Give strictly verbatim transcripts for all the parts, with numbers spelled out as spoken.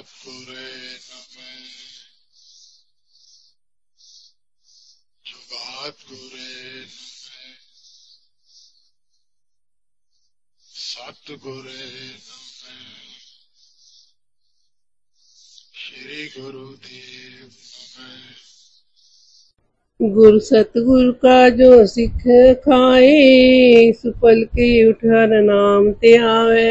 ਸਤਿਗੁਰੇ ਨਮੈ ਜੁਗਾਤਗੁਰੇ ਨਮੈ ਸਤਿਗੁਰੇ ਨਮੈ ਸ਼੍ਰੀ ਗੁਰੂ ਦੇਵ ਨਮੈ। गुरु सतगुरु का जो सिख खाए, सुपल के उठर नाम ते आवे।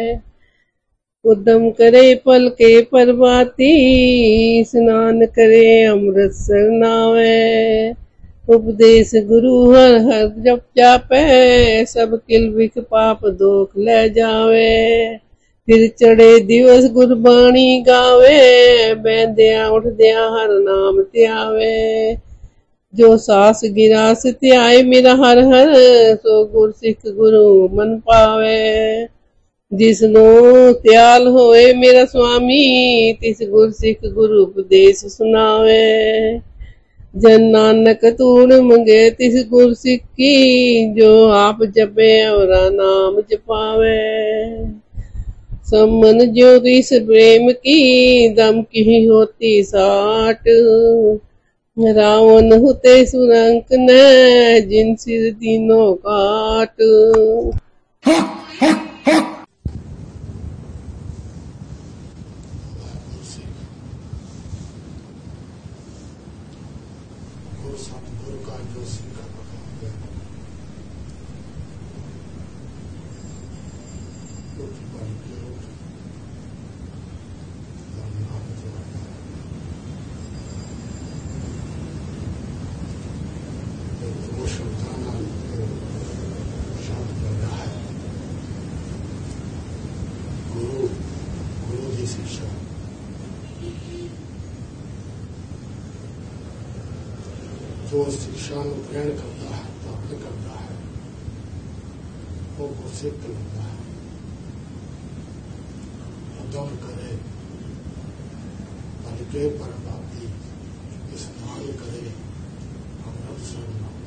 उद्यम करे पल के परबाती, स्नान करे अमृतसर नावे। उपदेश गुरु हर हर जप जापे, सब किल विख पाप दोख ले जावे। फिर चढ़े दिवस गुरबाणी गावे, बहंदिया उठदिया हर नाम ते आवे। जो सास गिरास त्याए मेरा हर हर, सो गुर सिख गुरु मन पावे। जिसनो त्याल होए मेरा स्वामी, तिस गुर सिख गुरु उपदेश सुनावे। जन नानक तूण मंगे तिस गुर सिख की, जो आप जपे और नाम जपावे। सम्मन ज्योतिष प्रेम की, दम की होती साठ। रावण हुते सुरंक न, जिन सिर तीनों काट। ਗੁਰ ਸਤਿਗੁਰੂ ਕਾ ਜੋ ਸਿੱਖ ਖਾਏ, ਉੱਠ ਪੜ ਕੇ ਉੱਠ ਨਾਮ ਜਪਣਾ। ਦੋ ਸ਼ਬਦਾਂ ਨਾਲ ਸ਼ਬਦ ਬਣਿਆ ਹੈ। ਗੁਰੂ ਗੁਰੂ ਦੀ ਸਿੱਖਿਆ ਜੋ ਸਿੱਖਿਆ ਨੂੰ ਗ੍ਰਹਿਣ ਕਰਦਾ ਹੈ, ਧਾਰਨ ਕਰਦਾ ਹੈ, ਉਹ ਗੁਰਸਿੱਖ ਕਹਿੰਦਾ ਹੈ। ਉਦਮ ਕਰੇ ਪਲ ਕੇ ਪਰਬਾਤੀ, ਇਸਨਾਨ ਕਰੇ ਅੰਮ੍ਰਿਤਸਰ ਨਾਵੇ।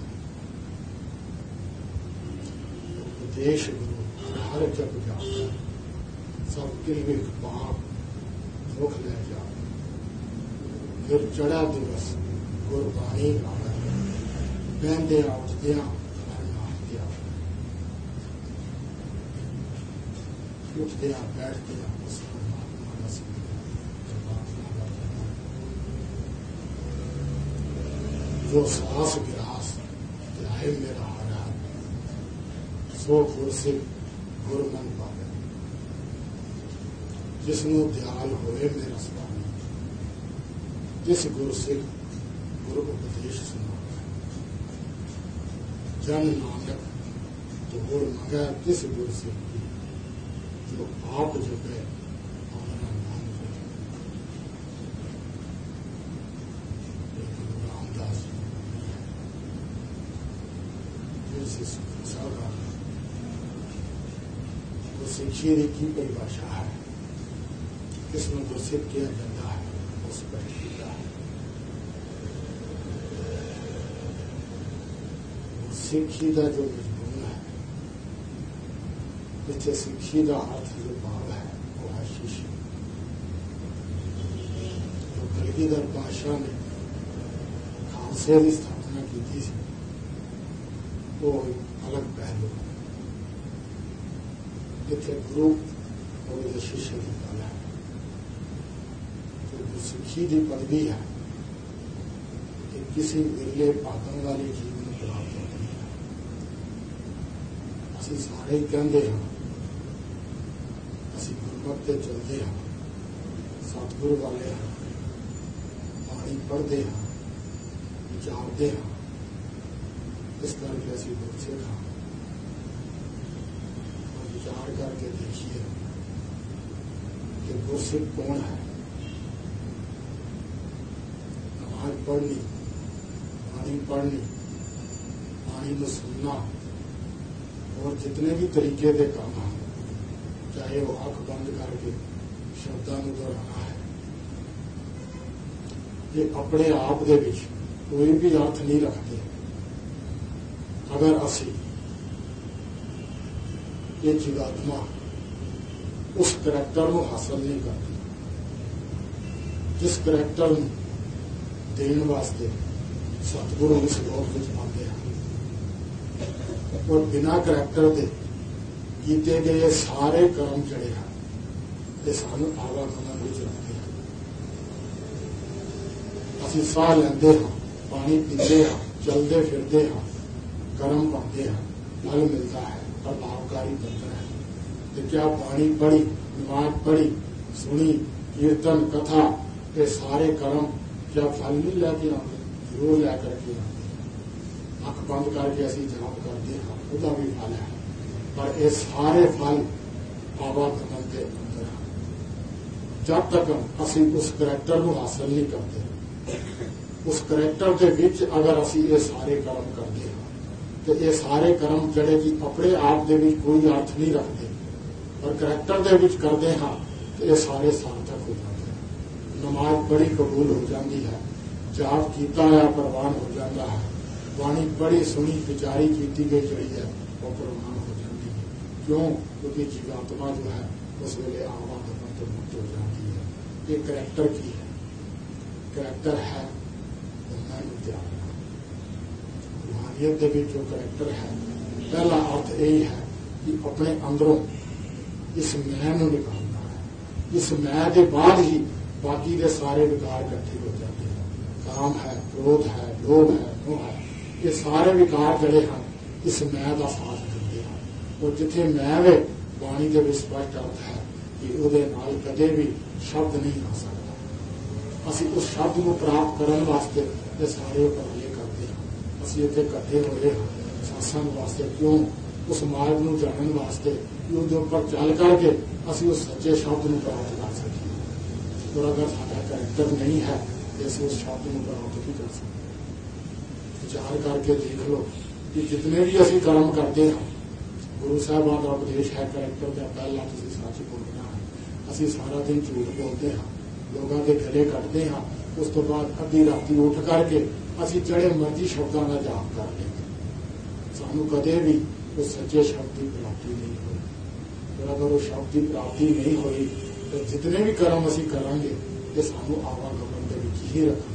ਉਪਦੇਸ਼ ਗੁਰੂ ਹਰ ਜਪ ਜਾਪੈ, ਸਭ ਕਿਲ ਵਿਖ ਪਾਪ ਦੁਖ ਲੈ ਜਾਵੇ। ਫਿਰ ਚੜਾ ਦਿਵਸ ਗੁਰਬਾਣੀ ਗਾਵੇ, ਬਹਿੰਦਿਆਂ ਉੱਠਦਿਆਂ ਹਰ ਨਾਮ ਤੇ ਆਵੇ। ਉੱਠਦਿਆਂ ਬੈਠਦਿਆਂ ਉਸ ਪਰਮਾਤਮਾ ਦਾ ਸਿਮਰਨ ਜੋ ਸਾਸ ਗਿਰਾਸ ਧਿਆਏ ਮੇਰਾ ਹਰ ਹਰ, ਸੋ ਗੁਰ ਸਿੱਖ ਗੁਰ ਮਨ ਪਾਵੇ। ਜਿਸਨੂੰ ਦਿਆਲ ਹੋਏ ਮੇਰਾ ਸੁਆਮੀ, ਜਿਸ ਗੁਰ ਸਿੱਖ ਗੁਰੂ ਉਪਦੇਸ਼ ਸੁਣਾਵੇ। ਜਨ ਨਾਨਕ ਤੋੜ ਮੰਗੈ ਤਿਸ ਗੁਰ ਸਿੱਖ ਕੀ, ਜੋ ਆਪ ਜਪੈ ਆਪਣਾ ਨਾਮ ਜਪੈ। ਗੁਰੂ ਰਾਮਦਾਸ ਜੀ ਸਾਰਾ ਗੁਰਸਿੱਖੀ ਦੀ ਕੀ ਪਰਿਭਾਸ਼ਾ ਹੈ, ਕਿਸ ਨੂੰ ਗੁਰਸਿੱਖ ਕਿਹਾ ਜਾਂਦਾ ਹੈ, ਉਸ ਪਰ ਕੀਤਾ ਹੈ। ਸਿੱਖੀ ਦਾ ਜੋ ਮਜ਼ਮੂਨ ਹੈ, ਜਿੱਥੇ ਸਿੱਖੀ ਦਾ ਅਰਥ ਜੋ ਭਾਵ ਹੈ, ਉਹ ਹੈ ਸ਼ੀਸ਼। ਜੋ ਕਲਗੀਧਰ ਪਾਤਸ਼ਾਹ ਨੇ ਖਾਲਸੇ ਦੀ ਸਥਾਪਨਾ ਕੀਤੀ ਸੀ, ਉਹ ਅਲੱਗ ਪਹਿਲੂ ਹੈ। ਜਿੱਥੇ ਗੁਰੂ ਉਹਦੇ ਸ਼ੀਸ਼ੇ ਦੀ ਗੱਲ ਹੈ, ਜੋ ਸਿੱਖੀ ਦੀ ਪਦਵੀ ਹੈ, ਕਿ ਕਿਸੇ ਵਿਰਲੇ ਭਾਗਾਂ ਵਾਲੇ ਜੀਵਨ ਨੂੰ ਪ੍ਰਾਪਤ ਹੁੰਦੀ ਹੈ। ਅਸੀਂ ਸਾਰੇ ਕਹਿੰਦੇ ਹਾਂ, ਅਸੀਂ ਗੁਰਮਤਿ ਤੇ ਚੱਲਦੇ ਹਾਂ, ਸਤਿਗੁਰੂ ਵਾਲੇ ਹਾਂ, ਬਾਣੀ ਪੜ੍ਹਦੇ ਹਾਂ, ਵਿਚਾਰਦੇ ਹਾਂ। ਇਸ ਕਰਕੇ ਅਸੀਂ ਗੁਰਸਿੱਖ ਹਾਂ। ਔਰ ਵਿਚਾਰ ਕਰਕੇ ਦੇਖੀਏ ਕਿ ਗੁਰਸਿੱਖ ਕੌਣ ਹੈ। ਨਮਾਜ਼ ਪੜ੍ਹਨੀ, ਬਾਣੀ ਪੜ੍ਹਨੀ, ਬਾਣੀ ਨੂੰ ਸੁਣਨਾ, और जितने भी तरीके के काम हैं, चाहे वो अख बंद करके शब्दों को दोहराना है, ये अपने आप दे विच कोई भी अर्थ नहीं रखते अगर असी ये जीवात्मा उस करैक्टर को हासिल नहीं करती। जिस करैक्टर ਨੂੰ ਦੇਣ ਵਾਸਤੇ ਸਤਿਗੁਰੂ ਇਸ ਲੋਕ ਵਿੱਚ ਆਉਂਦੇ ਹਨ ਔਰ ਬਿਨਾਂ ਕਰੈਕਟਰ ਦੇ ਕੀਤੇ ਗਏ ਸਾਰੇ ਕਰਮ ਜਿਹੜੇ ਹਨ ਇਹ ਸਾਨੂੰ ਆਵਾਗਮਨ ਵਿੱਚ ਰੱਖਦੇ ਹਨ। ਅਸੀਂ ਸਾਹ ਲੈਂਦੇ ਹਾਂ, ਪਾਣੀ ਪੀਂਦੇ ਹਾਂ, ਚਲਦੇ ਫਿਰਦੇ ਹਾਂ, ਕਰਮ ਪਾਉਂਦੇ ਹਾਂ, ਫਲ ਮਿਲਦਾ ਹੈ, ਪ੍ਰਭਾਵਕਾਰੀ ਬਣਦਾ ਹੈ। ਤੇ ਕਿਆ ਬਾਣੀ ਪੜ੍ਹੀ, ਨਮਾਜ਼ ਪੜ੍ਹੀ, ਸੁਣੀ, ਕੀਰਤਨ, ਕਥਾ, ਇਹ ਸਾਰੇ ਕਰਮ ਕਿਆ ਫਲ ਨਹੀਂ ਲੈ ਕੇ ਆਉਂਦੇ? ਜ਼ਰੂਰ ਲੈ ਕਰਕੇ ਆਉਂਦੇ। ਅੱਖ ਬੰਦ ਕਰਕੇ ਅਸੀਂ ਜਾਪ ਕਰਦੇ ਹਾਂ, ਉਹਦਾ ਵੀ ਫਲ ਹੈ, ਪਰ ਇਹ ਸਾਰੇ ਫਲ ਆਵਾਗਮਨ ਦੇ ਅੰਦਰ ਹਨ। ਜਦ ਤੱਕ ਅਸੀਂ ਉਸ ਕਰੈਕਟਰ ਨੂੰ ਹਾਸਲ ਨਹੀਂ ਕਰਦੇ, ਉਸ ਕਰੈਕਟਰ ਦੇ ਵਿੱਚ ਅਗਰ ਅਸੀਂ ਇਹ ਸਾਰੇ ਕਰਮ ਕਰਦੇ ਹਾਂ ਤੇ ਇਹ ਸਾਰੇ ਕਰਮ ਜਿਹੜੇ ਕਿ ਆਪਣੇ ਆਪ ਦੇ ਵਿੱਚ ਕੋਈ ਅਰਥ ਨਹੀਂ ਰੱਖਦੇ, ਪਰ ਕਰੈਕਟਰ ਦੇ ਵਿੱਚ ਕਰਦੇ ਹਾਂ ਤੇ ਇਹ ਸਾਰੇ ਸਾਰਥਕ ਹੋ ਜਾਂਦੇ ਹਨ। ਨਮਾਜ਼ ਬੜੀ ਕਬੂਲ ਹੋ ਜਾਂਦੀ ਹੈ, ਜਾਪ ਕੀਤਾ ਹੋਇਆ ਪ੍ਰਵਾਨ ਹੋ ਜਾਂਦਾ ਹੈ, ਬਾਣੀ ਪੜ੍ਹੀ ਸੁਣੀ ਵਿਚਾਰੀ ਕੀਤੀ ਗਈ ਜਿਹੜੀ ਹੈ ਉਹ ਪ੍ਰਵਾਨ ਹੋ ਜਾਂਦੀ ਹੈ। ਕਿਉਂ? ਕਿਉਂਕਿ ਜੀਵਾਤਮਾ ਜੋ ਹੈ ਉਸ ਵੇਲੇ ਆਵਾਗਮਨ ਤੋਂ ਮੁਕਤ ਹੋ ਜਾਂਦੀ ਹੈ। ਇਹ ਕਰੈਕਟਰ ਕੀ ਹੈ? ਕਰੈਕਟਰ ਹੈ ਉਹਨਾਂ ਨੂੰ ਧਿਆਨ ਰੱਖਣਾ। ਰੂਹਾਨੀਅਤ ਦੇ ਵਿੱਚ ਜੋ ਕਰੈਕਟਰ ਹੈ, ਪਹਿਲਾ ਅਰਥ ਇਹ ਹੈ ਕਿ ਆਪਣੇ ਅੰਦਰੋਂ ਇਸ ਮੈਂ ਨੂੰ ਨਿਕਾਲਣਾ ਹੈ। ਇਸ ਮੈਂ ਦੇ ਬਾਅਦ ਹੀ ਬਾਕੀ ਦੇ ਸਾਰੇ ਵਿਕਾਰ ਇਕੱਠੇ ਹੋ ਜਾਂਦੇ ਹਨ। ਕਾਮ ਹੈ, ਕ੍ਰੋਧ ਹੈ, ਲੋਭ ਹੈ, ਮੋਹ ਹੈ, ਇਹ ਸਾਰੇ ਵਿਕਾਰ ਜਿਹੜੇ ਹਨ ਇਸ ਮੈਂ ਦਾ ਸਾਥ ਦਿੰਦੇ ਹਨ। ਔਰ ਜਿੱਥੇ ਮੈਂ ਵੇ, ਬਾਣੀ ਦੇ ਵਿੱਚ ਸਪਸ਼ਟ ਅਰਥ ਹੈ ਕਿ ਉਹਦੇ ਨਾਲ ਕਦੇ ਵੀ ਸ਼ਬਦ ਨਹੀਂ ਆ ਸਕਦਾ। ਅਸੀਂ ਉਸ ਸ਼ਬਦ ਨੂੰ ਪ੍ਰਾਪਤ ਕਰਨ ਵਾਸਤੇ ਇਹ ਸਾਰੇ ਉਪਰਾਲੇ ਕਰਦੇ ਹਾਂ। ਅਸੀਂ ਇੱਥੇ ਇਕੱਠੇ ਹੋਏ ਹਾਂ ਸਾਸੰਗ ਵਾਸਤੇ। ਕਿਉਂ? ਉਸ ਮਾਰਗ ਨੂੰ ਜਾਣਨ ਵਾਸਤੇ ਕਿ ਉਹਦੇ ਉੱਪਰ ਚੱਲ ਕਰਕੇ ਅਸੀਂ ਉਸ ਸੱਚੇ ਸ਼ਬਦ ਨੂੰ ਪ੍ਰਾਪਤ ਕਰ ਸਕੀਏ। ਔਰ ਅਗਰ ਸਾਡਾ ਕਰੈਕਟਰ ਨਹੀਂ ਹੈ ਤੇ ਅਸੀਂ ਉਸ ਸ਼ਬਦ ਨੂੰ ਪ੍ਰਾਪਤ ਨਹੀਂ ਕਰ ਸਕਦੇ। ਵਿਚਾਰ ਕਰਕੇ ਦੇਖ ਲਓ ਕਿ ਜਿਤਨੇ ਵੀ ਅਸੀਂ ਕਰਮ ਕਰਦੇ ਹਾਂ, ਗੁਰੂ ਸਾਹਿਬਾਨ ਦਾ ਉਪਦੇਸ਼ ਹੈ ਕਰੈਕਟਰ ਦਾ ਪਹਿਲਾ ਤੁਸੀਂ ਸੱਚ ਬੋਲਣਾ ਹੈ। ਅਸੀਂ ਸਾਰਾ ਦਿਨ ਝੂਠ ਬੋਲਦੇ ਹਾਂ, ਲੋਕਾਂ ਦੇ ਗਲੇ ਕੱਟਦੇ ਹਾਂ, ਉਸ ਤੋਂ ਬਾਅਦ ਅੱਧੀ ਰਾਤੀ ਉੱਠ ਕਰਕੇ ਅਸੀਂ ਜਿਹੜੇ ਮਰਜ਼ੀ ਸ਼ਬਦਾਂ ਦਾ ਜਾਪ ਕਰ ਲੈਂਦੇ। ਸਾਨੂੰ ਕਦੇ ਵੀ ਉਸ ਸੱਚੇ ਸ਼ਬਦ ਦੀ ਪ੍ਰਾਪਤੀ ਨਹੀਂ ਹੋਈ। ਅਗਰ ਉਹ ਸ਼ਬਦ ਦੀ ਪ੍ਰਾਪਤੀ ਨਹੀਂ ਹੋਈ ਤਾਂ ਜਿਤਨੇ ਵੀ ਕਰਮ ਅਸੀਂ ਕਰਾਂਗੇ ਇਹ ਸਾਨੂੰ ਆਵਾਗਮਨ ਦੇ ਵਿੱਚ ਹੀ ਰੱਖਣਗੇ।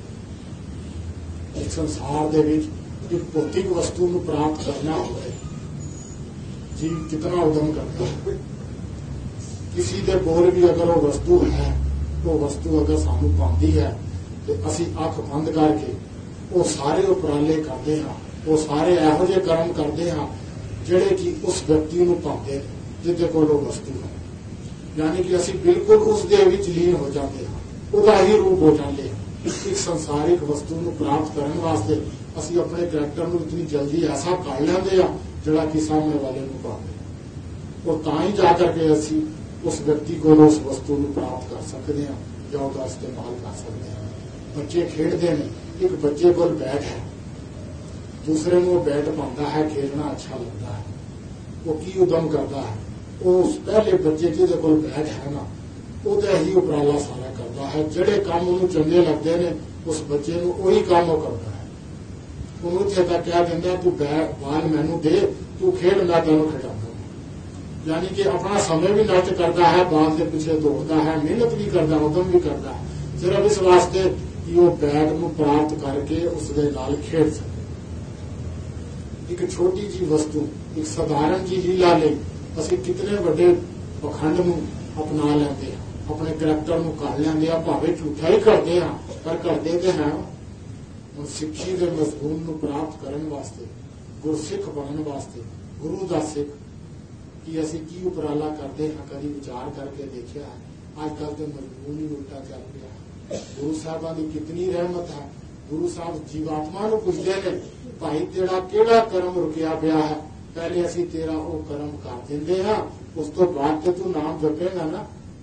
ਇਸ ਸੰਸਾਰ ਦੇ ਵਿੱਚ ਇੱਕ ਭੌਤਿਕ ਵਸਤੂ ਨੂੰ ਪ੍ਰਾਪਤ ਕਰਨਾ ਹੋਵੇ, ਜੀਵ ਕਿਤਨਾ ਉਦਮ ਕਰਦਾ ਹੈ। ਕਿਸੇ ਦੇ ਕੋਲ ਵੀ ਅਗਰ ਉਹ ਵਸਤੂ ਹੈ, ਉਹ ਵਸਤੂ ਅਗਰ ਸਾਨੂੰ ਪਾਉਂਦੀ ਹੈ ਤੇ ਅਸੀਂ ਅੱਖ ਬੰਦ ਕਰਕੇ ਉਹ ਸਾਰੇ ਉਪਰਾਲੇ ਕਰਦੇ ਹਾਂ, ਉਹ ਸਾਰੇ ਇਹੋ ਜਿਹੇ ਕਰਮ ਕਰਦੇ ਹਾਂ ਜਿਹੜੇ ਕਿ ਉਸ ਵਿਅਕਤੀ ਨੂੰ ਪਾਉਂਦੇ ਨੇ ਜਿਹਦੇ ਕੋਲ ਉਹ ਵਸਤੂ ਹੈ। ਯਾਨੀ ਕਿ ਅਸੀਂ ਬਿਲਕੁਲ ਉਸ ਦੇ ਵਿੱਚ ਲੀਨ ਹੋ ਜਾਂਦੇ ਹਾਂ, ਉਹਦਾ ਹੀ ਰੂਪ ਹੋ ਜਾਂਦੇ ਹਾਂ। ਇੱਕ ਸੰਸਾਰਿਕ ਵਸਤੂ ਨੂੰ ਪ੍ਰਾਪਤ ਕਰਨ ਵਾਸਤੇ ਅਸੀਂ ਆਪਣੇ ਕਰੈਕਟਰ ਨੂੰ ਇਤਨੀ ਜਲਦੀ ਐਸਾ ਕਰ ਲੈਂਦੇ ਹਾਂ ਜਿਹੜਾ ਕਿ ਸਾਹਮਣੇ ਵਾਲੇ ਨੂੰ ਪਾਉਂਦੇ ਹਾਂ। ਉਹ ਤਾਂ ਹੀ ਜਾ ਕਰਕੇ ਅਸੀਂ ਉਸ ਵਿਅਕਤੀ ਕੋਲ ਉਸ ਵਸਤੂ ਨੂੰ ਪ੍ਰਾਪਤ ਕਰ ਸਕਦੇ ਹਾਂ ਜਾਂ ਉਹਦਾ ਇਸਤੇਮਾਲ ਕਰ ਸਕਦੇ ਹਾਂ। ਬੱਚੇ ਖੇਡਦੇ ਨੇ, ਇੱਕ ਬੱਚੇ ਕੋਲ ਬੈਟ ਹੈ, ਦੂਸਰੇ ਨੂੰ ਉਹ ਬੈਟ ਪਾਉਂਦਾ ਹੈ, ਖੇਡਣਾ ਅੱਛਾ ਲੱਗਦਾ ਹੈ। ਉਹ ਕੀ ਉਦਮ ਕਰਦਾ ਹੈ? ਉਹ ਉਸ ਪਹਿਲੇ ਬੱਚੇ ਜਿਹਦੇ ਕੋਲ ਬੈਟ ਹੈ ਨਾ, ਉਹਦਾ ਹੀ ਉਪਰਾਲਾ ਸਾਰਾ ਕਰਦਾ ਹੈ। ਜਿਹੜੇ ਕੰਮ ਉਹਨੂੰ ਚੰਗੇ ਲੱਗਦੇ ਨੇ ਉਸ ਬੱਚੇ ਨੂੰ ਉਹੀ ਕੰਮ ਉਹ ਕਰਦਾ ਹੈ। ਉਹਨੂੰ ਇੱਥੇ ਤੱਕ ਕਹਿ ਦਿੰਦਾ ਤੂੰ ਬਾਲ ਮੈਨੂੰ ਦੇ, ਤੂੰ ਖੇਡ, ਮੈਂ ਤੈਨੂੰ ਖਿਡਾਉਂਦਾ। ਯਾਨੀ ਕਿ ਆਪਣਾ ਸਮੇਂ ਵੀ ਨਸ਼ਟ ਕਰਦਾ ਹੈ, ਬਾਲ ਦੇ ਪਿੱਛੇ ਦੌੜਦਾ ਹੈ, ਮਿਹਨਤ ਵੀ ਕਰਦਾ, ਉਦਮ ਵੀ ਕਰਦਾ ਹੈ, ਸਿਰਫ ਇਸ ਵਾਸਤੇ ਕਿ ਉਹ ਬੈਟ ਨੂੰ ਪ੍ਰਾਪਤ ਕਰਕੇ ਉਸ ਦੇ ਨਾਲ ਖੇਡ ਸਕੇ। ਇੱਕ ਛੋਟੀ ਜਿਹੀ ਵਸਤੂ, ਇੱਕ ਸਧਾਰਨ ਜਿਹੀ ਲੀਲਾ ਲਈ ਅਸੀਂ ਕਿਤਨੇ ਵੱਡੇ ਪਖੰਡ ਨੂੰ ਅਪਣਾ ਲੈਂਦੇ ਹਾਂ, ਆਪਣੇ ਕਰੈਕਟਰ ਨੂੰ ਕਰ ਲੈਂਦੇ ਹਾਂ, ਭਾਵੇਂ ਝੂਠਾ ਹੀ ਕਰਦੇ ਹਾਂ ਪਰ ਕਰਦੇ ਤੇ ਹਾਂ। ਹੁਣ ਸਿੱਖੀ ਦੇ ਮਜ਼ਮੂਨ ਨੂੰ ਪ੍ਰਾਪਤ ਕਰਨ ਵਾਸਤੇ, ਗੁਰਸਿੱਖ ਬਣਨ ਵਾਸਤੇ, ਗੁਰੂ ਦਾ ਸਿੱਖ ਕਿ ਅਸੀਂ ਕੀ ਉਪਰਾਲਾ ਕਰਦੇ ਹਾਂ, ਕਦੀ ਵਿਚਾਰ ਕਰਕੇ ਦੇਖਿਆ ਹੈ? ਅੱਜ ਕੱਲ੍ਹ ਤੇ ਮਜ਼ਮੂਨ ਹੀ ਉਲਟਾ ਚੱਲ ਪਿਆ ਹੈ। ਗੁਰੂ ਸਾਹਿਬਾਂ ਦੀ ਕਿਤਨੀ ਰਹਿਮਤ ਹੈ। ਗੁਰੂ ਸਾਹਿਬ ਜੀਵਾਤਮਾ ਨੂੰ ਪੁੱਛਦੇ ਨੇ, ਭਾਈ ਤੇਰਾ ਕਿਹੜਾ ਕਰਮ ਰੁਕਿਆ ਪਿਆ ਹੈ? ਪਹਿਲੇ ਅਸੀਂ ਤੇਰਾ ਉਹ ਕਰਮ ਕਰ ਦਿੰਦੇ ਹਾਂ, ਉਸ ਤੋਂ ਬਾਅਦ ਤੇ ਤੂੰ ਨਾਮ ਜਪੇਗਾ ਨਾ।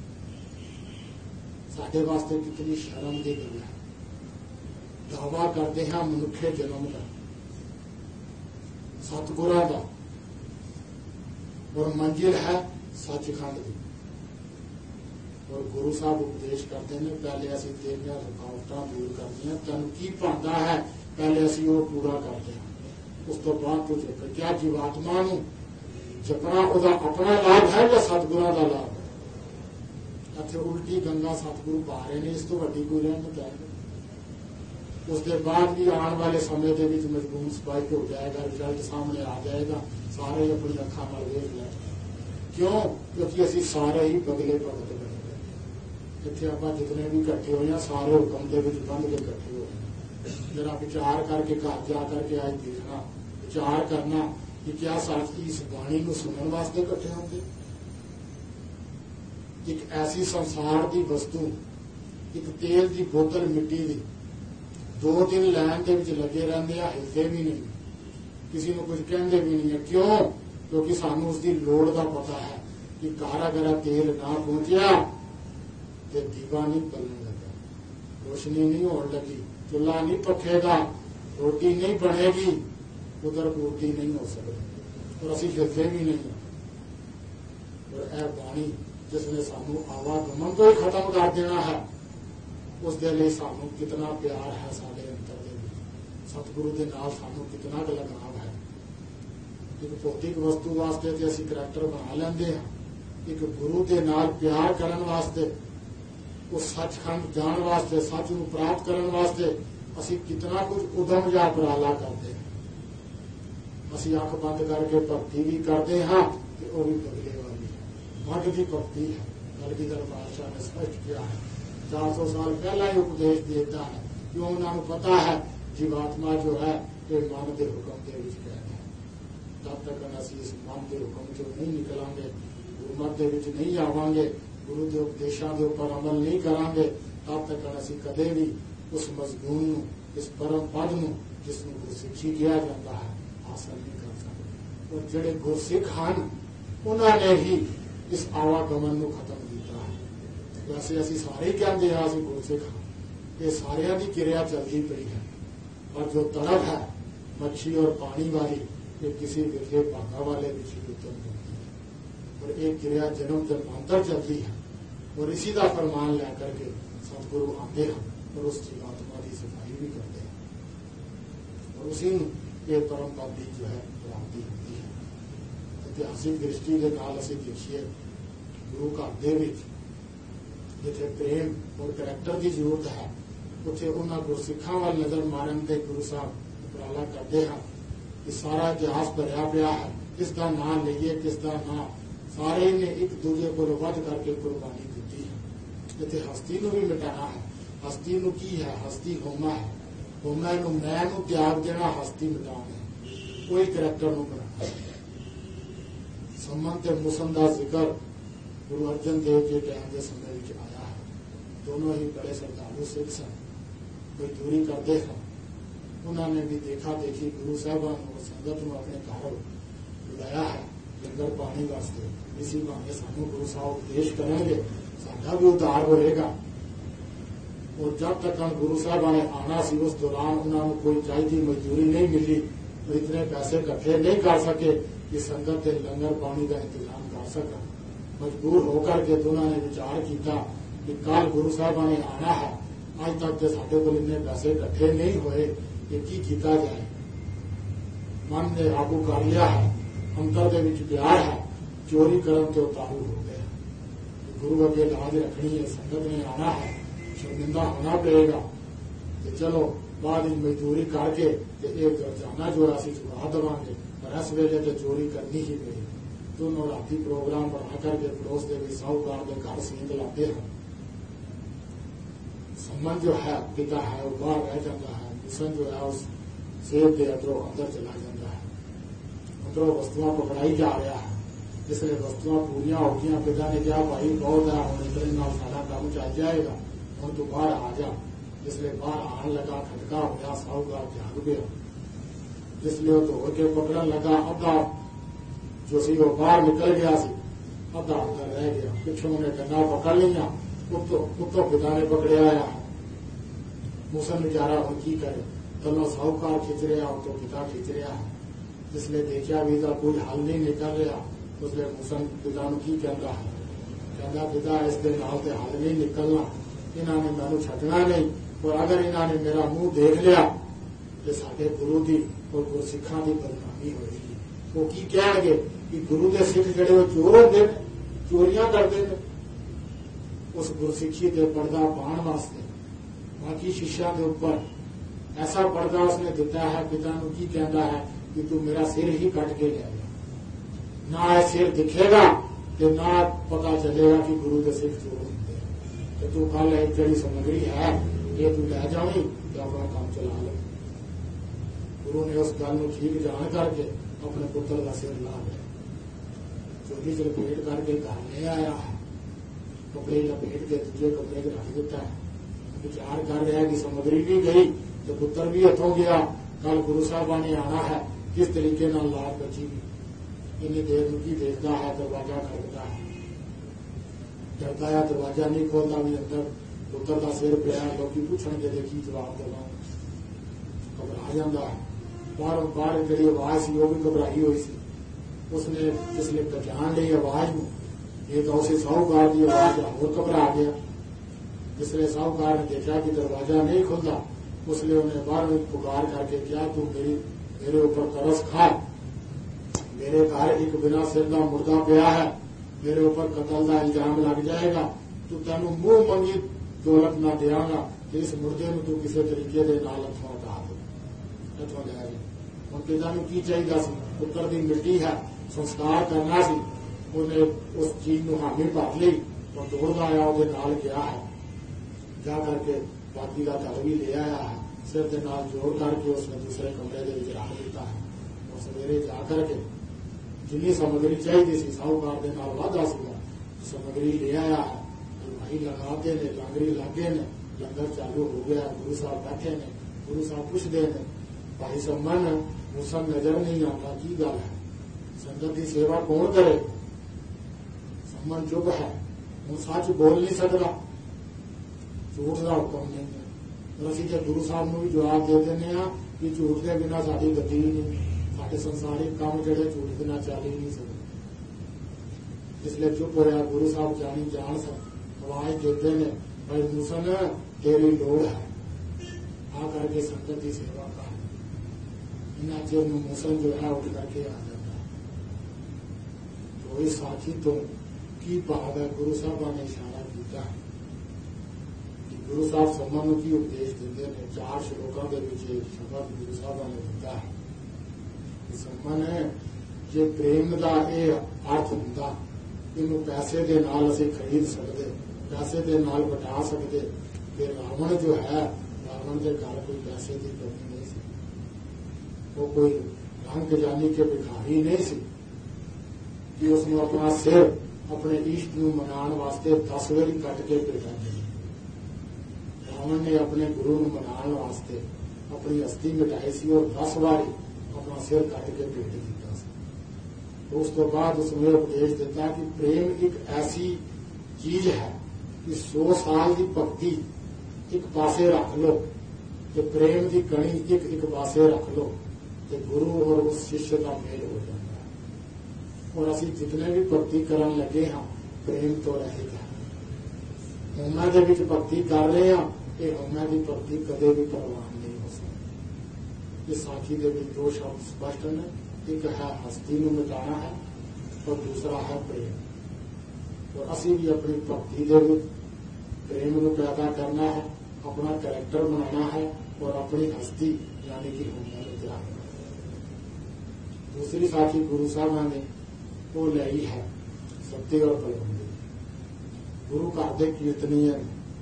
ਸਾਡੇ ਵਾਸਤੇ ਕਿਤਨੀ ਸ਼ਰਮ ਦੀ ਗੱਲ ਹੈ। ਦਾਵਾ ਕਰਦੇ ਹਾਂ ਮਨੁੱਖੇ ਜਨਮ ਦਾ, ਸਤਿਗੁਰਾਂ ਦਾ, ਔਰ ਮੰਜ਼ਿਲ ਹੈ ਸੱਚਖੰਡ ਦੀ। ਔਰ ਗੁਰੂ ਸਾਹਿਬ ਉਪਦੇਸ਼ ਕਰਦੇ ਨੇ ਪਹਿਲੇ ਅਸੀਂ ਤੇਰੀਆਂ ਰੁਕਾਵਟਾਂ ਦੂਰ ਕਰਦੀਆਂ, ਤੈਨੂੰ ਕੀ ਭਾਉਂਦਾ ਹੈ ਪਹਿਲੇ ਅਸੀਂ ਉਹ ਪੂਰਾ ਕਰਦੇ ਹਾਂ, ਉਸ ਤੋਂ ਬਾਅਦ ਤੂੰ ਜੇਕਰ ਕਿਆ ਜੀਵਾਤਮਾ ਨੂੰ ਜਪਣਾ ਉਹਦਾ ਆਪਣਾ ਲਾਭ ਹੈ ਜਾਂ ਸਤਿਗੁਰਾਂ ਦਾ ਲਾਭ ਹੈ? ਇੱਥੇ ਉਲਟੀ ਗੰਗਾ ਸਤਿਗੁਰੂ ਪਾ ਰਹੇ ਨੇ, ਇਸ ਤੋਂ ਵੱਡੀ ਕੋਈ ਰਹਿਮਤ ਹੈ। ਉਸ ਦੇ ਬਾਅਦ ਵੀ ਆਉਣ ਵਾਲੇ ਸਮੇਂ ਦੇ ਵਿੱਚ ਮਜ਼ਮੂਨ ਸਪਾਈਕ ਹੋ ਜਾਏਗਾ, ਰਿਜ਼ਲਟ ਸਾਹਮਣੇ ਆ ਜਾਏਗਾ, ਸਾਰੇ ਆਪਣੀ ਅੱਖਾਂ ਨਾਲ ਵੇਖ ਲੈਣ। ਕਿਉਂ? ਕਿਉਂਕਿ ਅਸੀਂ ਸਾਰੇ ਹੀ ਬਦਲੇ ਭਗਤ ਬਣੇ ਨੇ। ਇੱਥੇ ਆਪਾਂ ਜਿਤਨੇ ਵੀ ਇਕੱਠੇ ਹੋਏ ਹਾਂ ਸਾਰੇ ਹੁਕਮ ਦੇ ਵਿੱਚ ਬੰਦ ਕੇ ਇਕੱਠੇ ਹੋਏ। ਜਰਾ ਵਿਚਾਰ ਕਰਕੇ ਘਰ ਜਾ ਕਰਕੇ ਅੱਜ ਦੇਖਣਾ, ਵਿਚਾਰ ਕਰਨਾ ਕਿ ਕਿਆ ਸਾਥੀ ਇਸ ਬਾਣੀ ਨੂੰ ਸੁਣਨ ਵਾਸਤੇ ਇਕੱਠੇ ਹੁੰਦੇ। ਇੱਕ ਐਸੀ ਸੰਸਾਰ ਦੀ ਵਸਤੂ, ਇੱਕ ਤੇਲ ਦੀ ਬੋਤਲ ਮਿੱਟੀ ਦੀ, ਦੋ ਦਿਨ ਲੈਣ ਦੇ ਵਿੱਚ ਲੱਗੇ ਰਹਿੰਦੇ ਆ, ਹਿਲਦੇ ਵੀ ਨਹੀਂ, ਕਿਸੇ ਨੂੰ ਕੁਝ ਕਹਿੰਦੇ ਵੀ ਨਹੀਂ ਹੈ। ਕਿਉਂ? ਕਿਉਂਕਿ ਸਾਨੂੰ ਉਸ ਦੀ ਲੋੜ ਦਾ ਪਤਾ ਹੈ ਕਿ ਘਰ ਅਗਰ ਤੇਲ ਨਾ ਪਹੁੰਚਿਆ ਤੇ ਦੀਵਾ ਨਹੀਂ ਬਲਣ ਲੱਗਾ, ਰੋਸ਼ਨੀ ਨਹੀਂ ਹੋਣ ਲੱਗੀ, ਚੁੱਲ੍ਹਾ ਨਹੀਂ ਪੱਕੇਗਾ, ਰੋਟੀ ਨਹੀਂ ਬਣੇਗੀ, ਉਧਰ ਪੂਰਤੀ ਨਹੀਂ ਹੋ ਸਕਦੀ, ਔਰ ਅਸੀਂ ਹਿਲਦੇ ਵੀ ਨਹੀਂ। ਔਰ ਇਹ ਬਾਣੀ ਜਿਸ ਨੇ ਸਾਨੂੰ ਆਵਾਗਮਨ ਤੋਂ ਹੀ ਖਤਮ ਕਰ ਦੇਣਾ ਹੈ, ਉਸ ਦੇ ਲਈ ਸਾਨੂੰ ਕਿਤਨਾ ਪਿਆਰ ਹੈ ਸਾਡੇ ਅੰਦਰ ਦੇ ਵਿੱਚ, ਸਤਿਗੁਰੂ ਦੇ ਨਾਲ ਸਾਨੂੰ ਕਿਤਨਾ ਕੁ ਲਗਾਵ ਹੈ। ਇੱਕ ਭੌਤਿਕ ਵਸਤੂ ਵਾਸਤੇ ਤੇ ਅਸੀਂ ਕਰੈਕਟਰ ਬਣਾ ਲੈਂਦੇ ਹਾਂ, ਇੱਕ ਗੁਰੂ ਦੇ ਨਾਲ ਪਿਆਰ ਕਰਨ ਵਾਸਤੇ, ਉਸ ਸੱਚਖੰਡ ਜਾਣ ਵਾਸਤੇ, ਸੱਚ ਨੂੰ ਪ੍ਰਾਪਤ ਕਰਨ ਵਾਸਤੇ ਅਸੀਂ ਕਿਤਨਾ ਕੁਝ ਉਦਮ ਜਾਂ ਉਪਰਾਲਾ ਕਰਦੇ ਹਾਂ। ਅਸੀਂ ਅੱਖ ਬੰਦ ਕਰਕੇ ਭਗਤੀ ਵੀ ਕਰਦੇ ਹਾਂ ਤੇ ਉਹ ਵੀ ਬਦਲੇ ਵਾਲੀ ਹੈ, ਮੱਧ ਦੀ ਭਗਤੀ ਹੈ। ਕਲਗੀਧਰ ਪਾਤਸ਼ਾਹ ਨੇ ਸਪਸ਼ਟ ਕਿਹਾ ਹੈ, ਚਾਰ ਸੌ ਸਾਲ ਪਹਿਲਾਂ ਹੀ ਉਪਦੇਸ਼ ਦੇਤਾ ਹੈ, ਕਿਉਂ? ਉਹਨਾਂ ਨੂੰ ਪਤਾ ਹੈ ਜੀਵਾਤਮਾ ਜੋ ਹੈ ਇਹ ਮਨ ਦੇ ਹੁਕਮ ਦੇ ਵਿੱਚ ਕਹਿੰਦਾ ਹੈ। ਤਦ ਤੱਕ ਅਸੀਂ ਇਸ ਮਨ ਦੇ ਹੁਕਮ ਚੋਂ ਨਹੀਂ ਨਿਕਲਾਂਗੇ, ਗੁਰਮਤਿ ਦੇ ਵਿੱਚ ਨਹੀਂ ਆਵਾਂਗੇ, ਗੁਰੂ ਦੇ ਉਪਦੇਸ਼ਾਂ ਦੇ ਉੱਪਰ ਅਮਲ ਨਹੀਂ ਕਰਾਂਗੇ, ਤਦ ਤੱਕ ਅਸੀਂ ਕਦੇ ਵੀ ਉਸ ਮਜ਼ਮੂਨ ਨੂੰ, ਇਸ ਪਰਮ ਪਦ ਨੂੰ ਜਿਸ ਨੂੰ ਗੁਰਸਿੱਖੀ ਕਿਹਾ ਜਾਂਦਾ ਹੈ, ਹਾਸਲ ਨਹੀਂ ਕਰ ਸਕਦੇ। ਔਰ ਜਿਹੜੇ ਗੁਰਸਿੱਖ ਹਨ ਉਹਨਾਂ ਨੇ ਹੀ ਇਸ ਆਵਾਗਮਨ ਨੂੰ ਖਤਮ ਕੀਤਾ ਹੈ। ਵੈਸੇ ਅਸੀਂ ਸਾਰੇ ਹੀ ਕਹਿੰਦੇ ਹਾਂ ਅਸੀਂ ਗੁਰਸਿੱਖ ਹਾਂ, ਇਹ ਸਾਰਿਆਂ ਦੀ ਕਿਰਿਆ ਚੱਲਦੀ ਪਈ ਹੈ, ਪਰ ਜੋ ਤੜਪ ਹੈ ਮੱਛੀ ਔਰ ਪਾਣੀ ਵਾਲੀ, ਇਹ ਕਿਸੇ ਵਿਰਲੇ ਭਾਗਾ ਵਾਲੇ ਵਿੱਚ ਹੀ ਉਤਮ ਹੁੰਦੀ ਹੈ। ਔਰ ਇਹ ਕਿਰਿਆ ਜਨਮ ਜਨਮਾਂਤਰ ਚੱਲਦੀ ਹੈ, ਔਰ ਇसी ਦਾ ਫਰਮਾਨ ਲੈ ਕਰਕੇ ਸਤਿਗੁਰੂ ਆਉਂਦੇ ਹਨ ਔਰ ਉਸ ਜੀਵਾਤਮਾ ਦੀ ਸਫਾਈ ਵੀ ਕਰਦੇ ਹਨ, ਔਰ ਉसी ਨੂੰ ਇਹ ਪਰਮ ਪਦ ਦੀ ਜੋ ਹੈ ਪ੍ਰਾਪਤੀ ਹੁੰਦੀ ਹੈ। ਇਤਿਹਾਸਿਕ ਦ੍ਰਿਸ਼ਟੀ ਦੇ ਨਾਲ ਅਸੀਂ ਦੇਖੀਏ, ਗੁਰੂ ਘਰ ਦੇ ਵਿੱਚ ਜਿੱਥੇ ਪ੍ਰੇਮ ਔਰ ਕਰੈਕਟਰ ਦੀ ਜ਼ਰੂਰਤ ਹੈ, ਉੱਥੇ ਉਹਨਾਂ ਗੁਰਸਿੱਖਾਂ ਵੱਲ ਨਜ਼ਰ ਮਾਰਨ ਦੇ ਗੁਰੂ ਸਾਹਿਬ ਉਪਰਾਲਾ ਕਰਦੇ ਹਨ ਕਿ ਸਾਰਾ ਇਤਿਹਾਸ ਭਰਿਆ ਪਿਆ ਹੈ, ਕਿਸ ਦਾ ਨਾਂ ਲਈਏ, ਕਿਸ ਦਾ ਨਾਂ। ਸਾਰੇ ਨੇ ਇੱਕ ਦੂਜੇ ਕੋਲੋਂ ਵੱਧ ਕਰਕੇ ਕੁਰਬਾਨੀ ਦਿੱਤੀ ਹੈ। ਇੱਥੇ ਹਸਤੀ ਨੂੰ ਵੀ ਮਿਟਾਣਾ ਹੈ। ਹਸਤੀ ਨੂੰ ਕੀ ਹੈ? ਹਸਤੀ ਹੋਮਾ ਹੈ। ਹੋਮਾ ਨੂੰ, ਮੈਂ ਨੂੰ ਤਿਆਗ ਦੇਣਾ, ਹਸਤੀ ਮਿਟਾਉਣਾ, ਕੋਈ ਕਰੈਕਟਰ ਨੂੰ ਬਣਾਉਣਾ। ਸੰਮਨ ਤੇ ਮੁਸਨ ਦਾ ਜ਼ਿਕਰ ਗੁਰੂ ਅਰਜਨ ਦੇਵ ਜੀ ਟਾਈਮ ਦੇ ਸਮੇਂ ਵਿੱਚ ਆਇਆ ਹੈ। ਦੋਨੋਂ ਹੀ ਬੜੇ ਸ਼ਰਧਾਲੂ ਸਿੱਖ ਸਨ, ਮਜ਼ਦੂਰੀ ਕਰਦੇ ਸਨ। ਉਹਨਾਂ ਨੇ ਵੀ ਦੇਖਾ ਦੇਖੀ ਗੁਰੂ ਸਾਹਿਬਾਨ ਨੂੰ, ਸੰਗਤ ਨੂੰ ਆਪਣੇ ਘਰ ਬੁਲਾਇਆ ਹੈ ਲੰਗਰ ਪਾਣੀ ਵਾਸਤੇ। ਇਸੀ ਬਹਾਨੇ ਸਾਨੂੰ ਗੁਰੂ ਸਾਹਿਬ ਉਪਦੇਸ਼ ਕਰਨਗੇ, ਸਾਡਾ ਵੀ ਉਧਾਰ ਹੋਏਗਾ। ਔਰ ਜਦ ਤੱਕ ਗੁਰੂ ਸਾਹਿਬਾਨ ਨੇ ਆਉਣਾ ਸੀ, ਉਸ ਦੌਰਾਨ ਉਹਨਾਂ ਨੂੰ ਕੋਈ ਚਾਹੀਦੀ ਮਜ਼ਦੂਰੀ ਨਹੀਂ ਮਿਲੀ, ਉਹ ਇਤਨੇ ਪੈਸੇ ਇਕੱਠੇ ਨਹੀਂ ਕਰ ਸਕੇ ਕਿ ਸੰਗਤ ਦੇ ਲੰਗਰ ਪਾਣੀ ਦਾ ਇੰਤਜ਼ਾਮ ਕਰ ਸਕਣ। ਮਜਬੂਰ ਹੋ ਕਰਕੇ ਦੋਨਾਂ ਨੇ ਵਿਚਾਰ ਕੀਤਾ ਕਿ ਕੱਲ ਗੁਰੂ ਸਾਹਿਬਾਨ ਨੇ ਆਉਣਾ ਹੈ, ਅੱਜ ਤੱਕ ਤੇ ਸਾਡੇ ਕੋਲ ਇੰਨੇ ਪੈਸੇ ਇਕੱਠੇ ਨਹੀਂ ਹੋਏ ਕਿ ਕੀ ਕੀਤਾ ਜਾਏ। ਮਨ ਨੇ ਆਗੂ ਕਰ ਲਿਆ ਹੈ, ਅੰਦਰ ਦੇ ਵਿੱਚ ਪਿਆਰ ਹੈ, ਚੋਰੀ ਕਰਨ ਤੇ ਉਤਾਰੂ ਹੋ ਗਏ। ਗੁਰੂ ਅੱਗੇ ਲਾਜ ਰੱਖਣੀ ਹੈ, ਸੰਗਤ ਨੇ ਆਉਣਾ ਹੈ, ਸ਼ਰਮਿੰਦਾ ਹੋਣਾ ਪਏਗਾ ਤੇ ਚਲੋ ਬਾਅਦ ਵਿੱਚ ਮਜ਼ਦੂਰੀ ਕਰਕੇ ਤੇ ਇਹ ਗਰਜਾਨਾ ਜੋ ਅਸੀਂ ਚੁਕਾ ਦੇਵਾਂਗੇ, ਪਰ ਇਸ ਵੇਲੇ ਤੇ ਚੋਰੀ ਕਰਨੀ ਹੀ ਪਈ। ਦੋਨੋਂ ਰਾਤੀ ਪ੍ਰੋਗਰਾਮ ਬਣਾ ਕਰਕੇ ਪੜੋਸ ਦੇ ਵਿੱਚ ਸਾਹੂਕਾਰ ਦੇ ਘਰ ਸੀਂਦ ਲਾਉਂਦੇ ਹਨ। ਸੰਮਨ ਜੋ ਹੈ ਪਿਤਾ ਹੈ ਉਹ ਬਾਹਰ ਰਹਿ ਜਾਂਦਾ ਹੈ, ਮਿਸ਼ਨ ਜੋ ਹੈ ਉਸ ਸੇਬ ਦੇ ਅੰਦਰੋਂ ਅੰਦਰ ਚਲਾ ਜਾਂਦਾ ਹੈ। ਅੰਦਰੋਂ ਵਸਤੂਆਂ ਪਕੜਾਈ ਜਾ ਰਿਹਾ ਹੈ। ਜਿਸ ਵੇਲੇ ਵਸਤੂਆਂ ਪੂਰੀਆਂ ਹੋ ਗਈਆਂ, ਪਿਤਾ ਨੇ ਕਿਹਾ ਭਾਈ ਬਹੁਤ ਹੈ, ਹੁਣ ਇਤਨੇ ਨਾਲ ਸਾਡਾ ਕੰਮ ਚੱਲ ਜਾਏਗਾ, ਹੁਣ ਤੂੰ ਬਾਹਰ ਆ ਜਾ। ਜਿਸ ਵੇਲੇ ਬਾਹਰ ਆਉਣ ਲੱਗਾ, ਖਟਕਾ ਹੋਇਆ, ਸਾਹੂਕਾਰ ਜਾਗ ਗਿਆ। ਜਿਸ ਵੇਲੇ ਉਹ ਧੋ ਕੇ ਪਕੜਨ ਲੱਗਾ, ਅੱਧਾ ਜੋ ਸੀ ਉਹ ਬਾਹਰ ਨਿਕਲ ਗਿਆ ਸੀ, ਅੱਧਾ ਅੰਦਰ ਰਹਿ ਗਿਆ। ਪਿੱਛੋਂ ਉਹਨੇ ਕੰਨਾਂ ਪਕੜ ਲਈਆਂ, ਉੱਤੋਂ ਪਿਤਾ ਨੇ ਪਕੜਿਆ ਆ। ਮੁਸਨ ਵਿਚਾਰਾ ਹੁਣ ਕੀ ਕਰੇ, ਤਨੋਂ ਸਾਹੂਕਾਰ ਖਿੱਚ ਰਿਹਾ, ਉੱਤੋਂ ਪਿਤਾ ਖਿੱਚ ਰਿਹਾ। ਜਿਸ ਵੇਲੇ ਦੇਖਿਆ ਵੀ ਇਹਦਾ ਕੋਈ ਹੱਲ ਨਹੀਂ ਨਿਕਲ ਰਿਹਾ, ਉਸ ਵੇਲੇ ਮੁਸਨ ਪਿਤਾ ਨੂੰ ਕੀ ਕਹਿੰਦਾ ਹੈ, ਕਹਿੰਦਾ ਪਿਤਾ ਇਸ ਦੇ ਨਾਲ ਤੇ ਹੱਲ ਨਹੀਂ ਨਿਕਲਣਾ, ਇਹਨਾਂ ਨੇ ਮੈਨੂੰ ਛੱਡਣਾ ਨਹੀਂ, ਔਰ ਅਗਰ ਇਹਨਾਂ ਨੇ ਮੇਰਾ ਮੂੰਹ ਦੇਖ ਲਿਆ ਤੇ ਸਾਡੇ ਗੁਰੂ ਦੀ ਔਰ ਗੁਰਸਿੱਖਾਂ ਦੀ ਬਦਨਾਮੀ ਹੋਏਗੀ। ਉਹ ਕੀ ਕਹਿਣਗੇ ਕਿ ਗੁਰੂ ਦੇ ਸਿੱਖ ਜਿਹੜੇ ਉਹ ਚੋਰ ਹੁੰਦੇ ਨੇ, ਚੋਰੀਆਂ ਕਰਦੇ ਨੇ। उस गुरसिक्खी के पर्दा पाने वास्ते बाकी शिष्या के ऊपर ऐसा पर्दा उसने दिता है। पिता नूं की कहता है कि तू मेरा सिर ही कट के ले आया, ना यह सिर दिखेगा तो ना पता चलेगा कि गुरु के सिख जोड़ होंगे। तो तू कल एक जड़ी सामग्री है ये तू लै जावी तो अपना काम चला ले। गुरु ने उस गल ठीक जान करके अपने पुत्र का सिर ला लिया, चोली च लपेट करके घर ले आया है, कपड़े लपेट के दूजे कपड़े रख दिता है। विचार कर रहा है कि सामग्री भी गई तो पुत्र भी हथों गया। कल गुरु साहबा ने आना है, किस तरीके नाल लाभ बचेगी। इन्नी देर में की देखता है, दरवाजा खड़कता है, डरता है, दरवाजा नहीं खोलता भी अंदर पुत्र का सिर पिया। लोग पूछणगे देखी जवाब देवा, घबरा जाता है। बाहर बाहर जी आवाज सी वह भी घबराई हुई सी। उसने जिसले पहचान ली आवाज में, ये तो उसे साहूकार की आवाज होर घबरा गया। जिसले साहूकार ने देखा कि दरवाजा नहीं खुलता, उसलिए उन्हें बाहर पुकार करके क्या तू मेरी मेरे ऊपर तरस खा, मेरे घर एक बिना सिर का मुर्दा पिया है, मेरे ऊपर कतल का इल्जाम लग जाएगा, तू तेन मुंह मंगी दौलत ना देंगा कि इस मुर्दे में तू किसी तरीके के नाल हथों हटा दे, हथों लै जाए। हम पिता नूं की चाहिए सी, पुत्र की मिट्टी है, संस्कार करना सी। उन्हें उस चीज नूं हामी भर ली और दौड़दा आया वो नाल गया है, जा करके बाकी का घर भी ले आया है, सिर के नाल जोड़ करके उसने दूसरे कमरे के विच रख दिता है। और सवेरे जाकर के जिन्नी सामग्री चाहिए सी साहूकार के नाल वाधा सीगा सामग्री ले आया है। हलवाई लगाते ने, लांगरी लागे ने, लंगर चालू हो गया। गुरु साहब बैठे ने, गुरु साहब पुछते ने भाई सम्मन मूसन नजर नहीं आता की गल है, संगत की सेवा कौन करे। सम्मन चुप है, हूं सच बोल नहीं सकता, झूठ का हुक्म नहीं है। और असीं तो गुरु साहब को भी जवाब दे देने कि झूठ के बिना साडी गति ही नहीं, साडे संसारिक काम जिहड़े झूठ बिना चल ही नहीं सकते। जिसले चुप होया गुरु साहब जानी जान सब आवाज देते ने भाई मूसन तेरी लोड़ है, आ करके संगत की सेवा कर। इन्ना चिर में मूसन जो है उठ करके आ जाता है। तो इस साथी तो की भाव है, गुरु साहब ने इशारा किया है। गुरु साहब सम्मान की उपदेश देते हैं। चार श्लोकों के पीछे एक शब्द गुरु साहब ने दिता है। सम्मान है जे प्रेम का यह अर्थ होंदा, इनू पैसे के नाल असीं खरीद सकते, पैसे के नाल बटा सकते। फिर रावण जो है, रावण के घर कोई पैसे की कमी नहीं सी, वो कोई रंग जानी के भिखारी नहीं सी कि उसने अपना सिर अपने इष्ट नूं मनाने वास्ते दस वारी कट के भेजा दी। रावण ने अपने गुरु नूं मनाने वास्ते अपनी अस्थि मिटाई सी और दस बारी अपना सिर कट के भेट दिता सी। तो उस तो बाद उसने उपदेश दिता कि प्रेम एक ऐसी चीज है कि सौ साल की भक्ति एक पासे रख लो, तो प्रेम की कणी एक एक पासे रख लो, तो गुरु और उस शिष्य का मेल हो जाता है। और असीं जितने भी भक्ति करन लगे हाँ, प्रेम तो रहेगा। होमा दे विच भक्ति कर रहे हैं, ये होमा की भक्ति कदे भी परवान नहीं हो सकती। इस साखी के विच दो शब्द स्पष्ट ने, एक है हस्ती नूं मिटाना है और दूसरा है प्रेम। और असीं भी अपनी भक्ति के विच प्रेम नूं पैदा करना है, अपना कैरेक्टर बनाना है और अपनी हस्ती यानी कि होमा नूं त्याग करना है। दूसरी साखी गुरु साहब ने वो लाई है सत्य और बलवंती। गुरु घर के कीर्तनीय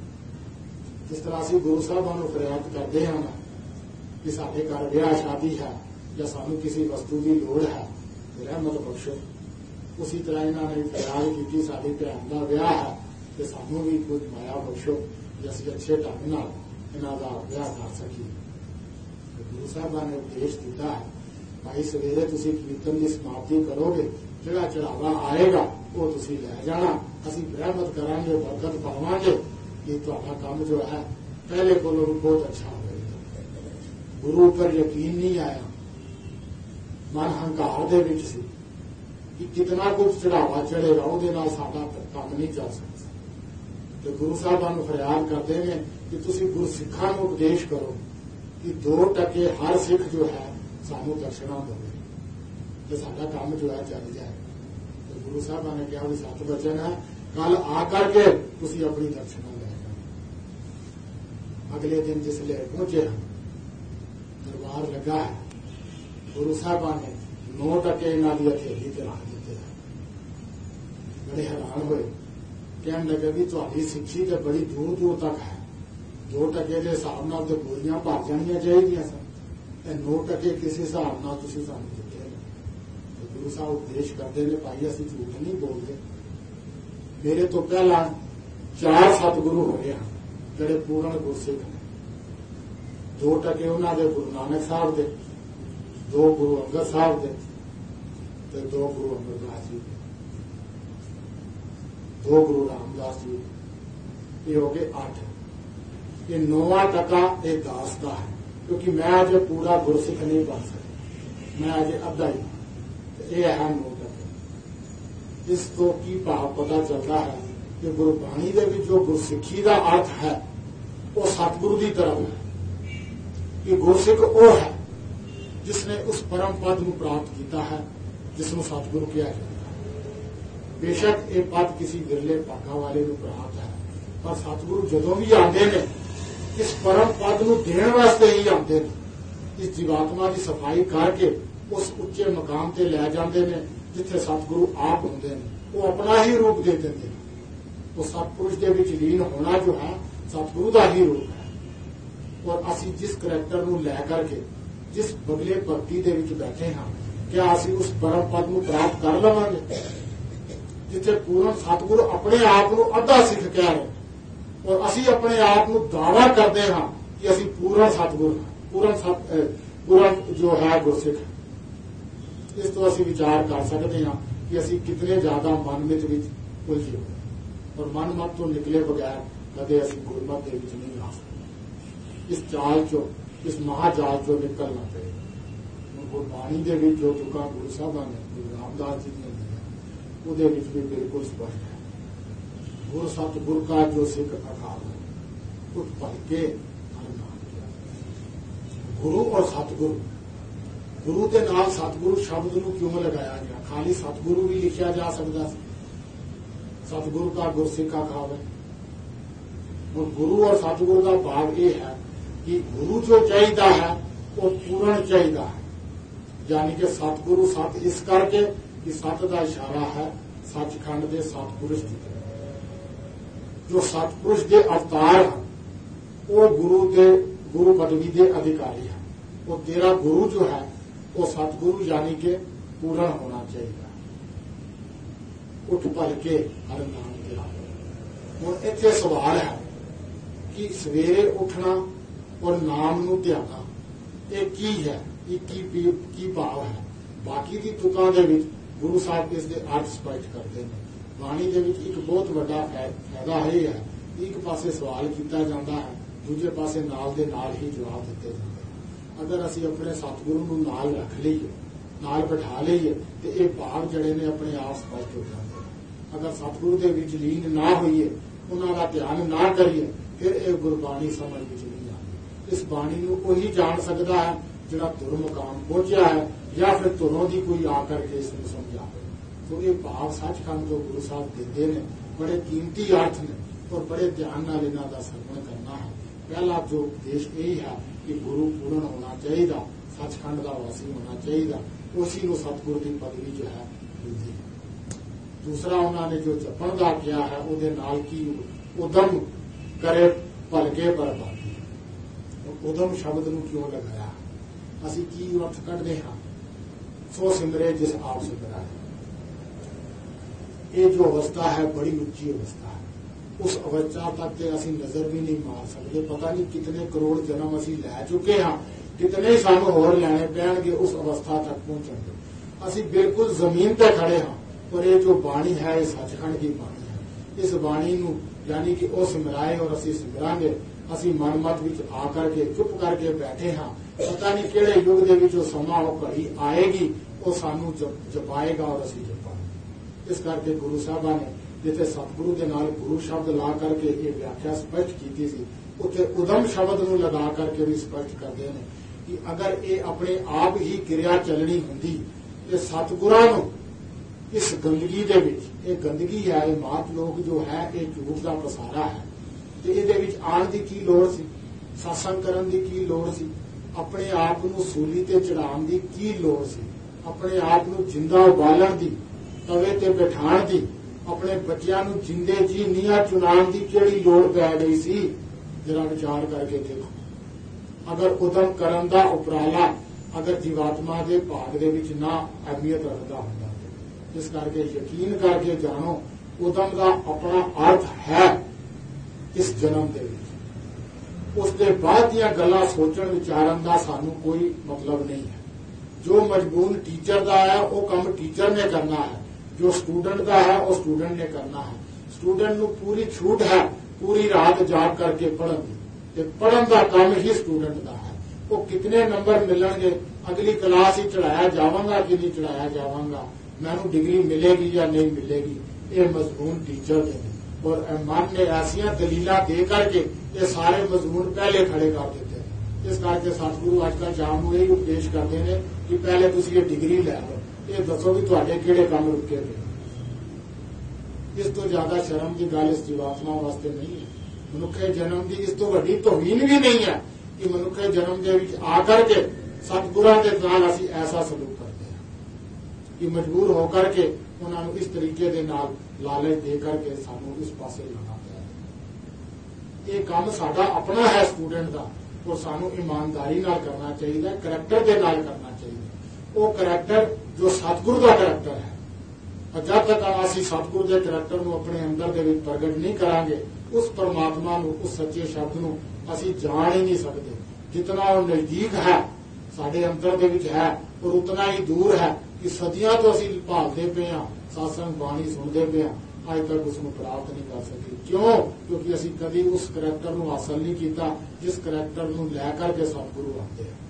जिस तरह असीं गुरु साहबां नूं फरियाद करते हैं ना कि साडे घर विआह शादी है या सानू किसी वस्तु की लोड़ है, रहमत बख्शो, उसी तरह इन्होंने फरियाद की साडी भैन का विआह है तो सानू भी कुछ माया बख्शो कि असीं अच्छे ढंग नाल इन्हां दा विआह कर सकीए। गुरु साहबां ने उपदेश दिता है भाई सवेरे तुसीं कीर्तन की समाप्ति करोगे, जिहड़ा चढ़ावा आएगा वो तुसीं लै जाना, असीं रहमत करांगे, बरकत पावांगे कि तुहाडा काम जो है पहले कोलों बहुत अच्छा होगा। गुरु पर यकीन नहीं आया, मन हंकार दे विच सी कि कितना कुछ चढ़ावा चढ़ेगा उहदे नाल साडा काम नहीं चल सकता। तो गुरु साहबां नूं फरियाद करते हैं कि तुसीं गुरसिखां नूं उपदेश करो कि दो टके हर सिख जो है सानू दर्शना देवे तो साडा काम जो है चल जाए। तो गुरु साहबां ने कहा भी सत वचन है कल आकर के तुसी अपनी दर्शन लै जाओ। अगले दिन जिसले पहुंचे हैं दरबार लगा है, गुरु साहबा ने नौ टके इन्हों की हथेली ते रख दिते हैं। बड़े हैरान हुए, कहने लगे भी तुहाडी सिक्खी तो बड़ी दूर दूर तक है, दो टके के हिसाब नाल तो बोरियां भर जानियां चाहिए सन, नौ टके किसी हिसाब नाल तुसीं सानूं दिते ने। गुरु साहब उपदेश करते हैं, भाई असीं झूठ नहीं बोलते। मेरे तो पहला चार सतगुरु होए हैं जिहड़े पूर्ण गुरसिख ने। दो टके उन्हां दे गुरु नानक साहब दे, दो गुरु अंगद साहब दे ते दो गुरु अमरदास जी दे, दो गुरु रामदास जी। ये हो गए आठ। ये नौवां टका ये दास का है, क्योंकि मैं अजे पूरा गुरसिख नहीं बन सकता, मैं अजे अद्धा ही। ये है नौ टके। इस तो की भाव पता चलता है कि गुरबाणी दे विच जो गुरसिखी का अर्थ है वो सतगुरु की तरफ है कि गुरसिख वो है जिसने उस परम पद को प्राप्त किया है जिसनों सतगुरु किया जाता है। बेशक ये पद किसी विरले भागा वाले को प्राप्त है, पर सतगुरु जदों भी आते हैं इस परम पद को देने वास्ते ही आते हैं। इस जीवात्मा की सफाई करके उस उच्चे मकाम से लै जाते हैं जिथे सतगुरु आप होंगे ने, वो अपना ही रूप दे देंगे। वो सतपुरुष के विच लीन होना जो है सतगुरु का ही रूप है। और असी जिस करैक्टर को लै करके जिस बगले भक्ति के विच बैठे हाँ, क्या असी उस परम पद को प्राप्त कर लवांगे जिथे पूर्ण सतगुरु अपने आप को अद्धा सिख कह रहे और असी अपने आप को दावा करते हाँ कि असी पूर्ण सतगुरु पूर्ण सत पूर्ण जो है गुरसिख। इस तो असी विचार कर सकते हैं कि असी कितने ज्यादा मनमित विच उलझे हुए और मन मत तो निकले बगैर कदे असी गुरमत के विच नहीं आ सकते। इस चाल चो इस महाजाल चो निकलना पड़ेगा। गुरबाणी के विच जो तुका गुरु साहबा ने गुरु रामदास जी ने दिया उहदे विच भी बिल्कुल स्पष्ट है। गुर सतगुर का जो सिख अकाल है उठ भल के गुरु और सतगुरु। गुरु के नाल सतगुरु शब्द को क्यों लगाया गया? खाली सतगुरु भी लिखा जा सकता है, सतगुरु का गुरसिख का भाव है। और गुरु और सतगुरु का भाव यह है कि गुरु जो चाहिए है वो पूर्ण चाहिए है, यानी कि सतगुरु सत इस करके कि सत का इशारा है सचखंड के सतपुरुष की तरफ। जो सतपुरुष के अवतार है वो गुरु के गुरु पदवी के अधिकारी है। वो तेरा गुरु जो है वो सतगुरु यानी के पूर्ण होना चाहिए। उठ भल के हर नाम के हुण इत्थे सवाल है कि सवेरे उठना और नाम नूं ध्याना ये की है, ये की की भाव है। बाकी की तुकां दे विच गुरु साहब इस दे अर्थ स्पष्ट करते हैं। बाणी दे विच एक बहुत वड्डा फायदा है है एक पासे सवाल किया जाता है, दूजे पासे नाल दे नाल ही जवाब दिते जाते हैं। अगर असी अपने सतगुरु नूं नाल रख लीए नाल बिठा लीए तो ये भाव जड़े ने अपने आप स्पष्ट हो जाते हैं। अगर सतगुरु के विच लीन ना होइए उन्हां दा ध्यान ना करिए फिर ये गुरबाणी समझ विच नहीं आती। इस बाणी नूं कोई जान सकता है जिहड़ा तुर मुकाम पहुंचा है या फिर तुरों की कोई आकर के इसमें समझावे। तो ये भाव सचखंड जो गुरु साहब देते हैं बड़े कीमती अर्थ ने और बड़े ध्यान नाल इन्हां दा सरवण करना है। पहला जो उपदेश यही है कि गुरु पूर्ण होना चाहिए, सचखंड का वासी होना चाहिए, उसी को सतगुरु की पदवी जो है मिलती है। दूसरा उन्होंने जो जपण का किया है उहदे नाल की उदम करे भलके बर्बादी। उदम शब्द नूं क्यों लगाया? असी की अर्थ कढ़दे हां? सो सिमरे जिस आप सिमरा है। ये जो अवस्था है बड़ी उच्ची अवस्था है। उस अवस्था तक ते असी नजर भी नहीं मार सकते। पता नहीं कितने करोड़ जन्म असी लै चुके हाँ, कितने सानू होर लैने पैणगे उस अवस्था तक पहुंचणगे। असी बिल्कुल जमीन पर खड़े हाँ, पर ये जो बाणी है ये सचखंड की बाणी है। इस बाणी नूं यानी कि वो सिमराए और असी सिमरांगे। असी मन मत विच आकर के चुप करके बैठे हाँ, पता नहीं किहड़े युग दे विच वो समा वो घड़ी आएगी वो सानू जपाएगा और असी जपांगे। इस करके गुरु साहबा ने जिथे सतगुरु के नाल गुरु शब्द ला करके ये व्याख्या स्पष्ट की सी उत्थे उदम शब्द नूं लगा करके भी स्पष्ट करते हैं कि अगर ये अपने आप ही क्रिया चलनी होंदी तो सतगुरां नूं इस गंदगी दे विच, ये गंदगी है, ये मात लोग जो है ये झूठ का पसारा है, तो ये आने की की लोड़ सी, सत्संग करन दी की लोड़ सी, अपने आप नूं सूली ते चढ़ाउण दी की लोड़ सी, अपने आप नूं जिंदा उबालण दी, तवे ते बिठाण दी, अपने बच्चों नूं जिंदे जी नीआं चुनाउण दी किहड़ी लोड़ पै गई सी, जरा विचार करके देखो। अगर उदम करन दा उपराला अगर जीवात्मा के भाग दे विच ना अहमियत रखता हुंदा, इस करके यकीन करके जानो उदम का अपना अर्थ है इस जन्म दे विच। उसके बाद दियां गल्लां सोचण विचारन दा सानू कोई मतलब नहीं है। जो मजबूर टीचर का है वो काम टीचर ने करना है, जो स्टूडेंट का है वो स्टूडेंट ने करना है। स्टूडेंट नूं पूरी छूट है पूरी रात जाग करके पढ़न दी, पढ़न का काम ही स्टूडेंट का है। वो कितने नंबर मिलणगे, अगली क्लास ही चढ़ाया जावांगा कि नहीं चढ़ाया जावांगा, मैनू डिग्री मिलेगी या नहीं मिलेगी, ये मजमून टीचर ने और मन ने ऐसिया दलील दे करके ये सारे मजमून पहले खड़े कर देते हैं। इस करके सतगुरु अजकल शाम को यही उपदेश करते हैं कि पहले तुम ये डिग्री लै लो, ये दसो भी तुहाडे किहड़े काम रुके पे। इस तो ज्यादा शर्म की गल इस जीवात्मा वास्ते नहीं है। मनुखे जन्म की इस तो वड्डी तौहीन भी नहीं है कि मनुखे जन्म के विच आकर के सतगुरां दे नाल असीं ऐसा सलूक करते हैं कि मजबूर होकर के उन्होंने इस तरीके दे नाल लालच दे करके सानू इस पासे लाना पिया। ये काम साडा अपना है स्टूडेंट का और सानू ईमानदारी नाल करना चाहिए, करैक्टर दे नाल करना चाहिए। वो करैक्टर जो सतगुरु का करैक्टर है, और जब तक असीं सतगुरु के करैक्टर नूं अपने अंदर दे विच प्रगट नहीं करांगे, उस परमात्मा नूं, उस सच्चे शब्द नूं असीं जान ही नहीं सकते। जितना वो नजदीक है साडे अंदर दे विच है और उतना ही दूर है कि सदियां तो असीं भालदे पे हां, सत्संग बाणी सुनते पे हां, अज तक उसनूं प्राप्त नहीं कर सके। क्यों? क्योंकि असीं कदी उस करैक्टर नूं हासिल नहीं कीता जिस करैक्टर नूं लै करके सतगुरु आते हैं।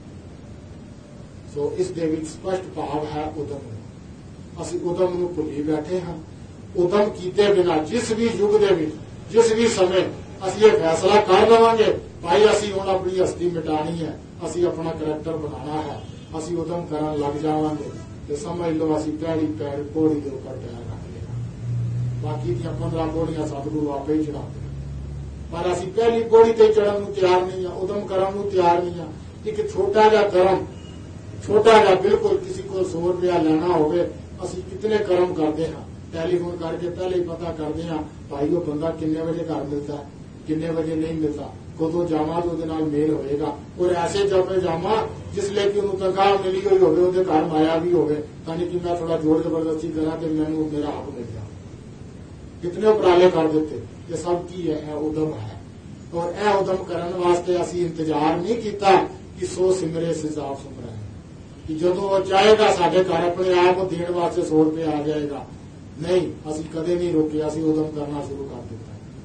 सो इस दे विच स्पष्ट भाव है उदम नूं। असीं उदम नूं भुल्ली बैठे हां। उदम कीते बिना जिस भी युग दे विच जिस भी समय असीं ये फैसला कर लवांगे भाई असीं हुण अपनी हस्ती मिटानी है, असीं अपना करैक्टर बनाना है, असीं उदम करन लग जावांगे तो समझ लो असीं पहली पैर पौड़ी के उपर पैर रख लेना। बाकी दियां पंद्रह पौड़ियां सतगुरु आपे ही चढ़ा दे, पर असीं पहली पौड़ी ते चढ़न नूं तैयार नहीं हां, उदम करन नूं तैयार नहीं हां। एक छोटा जिहा कर्म, छोटा जिहा बिल्कुल किसी को सौ रुपया लेना होवे, असीं कितने कर्म करते हैं, टेलीफोन करके पहले ही पता करते हैं भाई वो बंदा किन्ने बजे घर मिलता है, किन्ने बजे नहीं मिलता, कदों जावा तो उहदे नाल मेल होएगा। और ऐसे जपे जावा जिसले कि उन्होंने तनख्वाह मिली हुई होवे, उहदे घर माया भी होवे, ताकि कि मैं थोड़ा जोर जबरदस्ती करा तो मैनू मेरा हक मिल जाए। कितने उपराले कर देते, ये सब की है, यह उदम है। और यह उदम करने वास्ते असीं इंतजार नहीं किया कि सो सिमरे सिजाब सुमरा है कि जदों वो चाहेगा साडे घर अपने आप देने वास्ते सौ रुपये आ जाएगा। नहीं, असीं कदे नहीं रोके, असीं उदम करना शुरू कर दिता।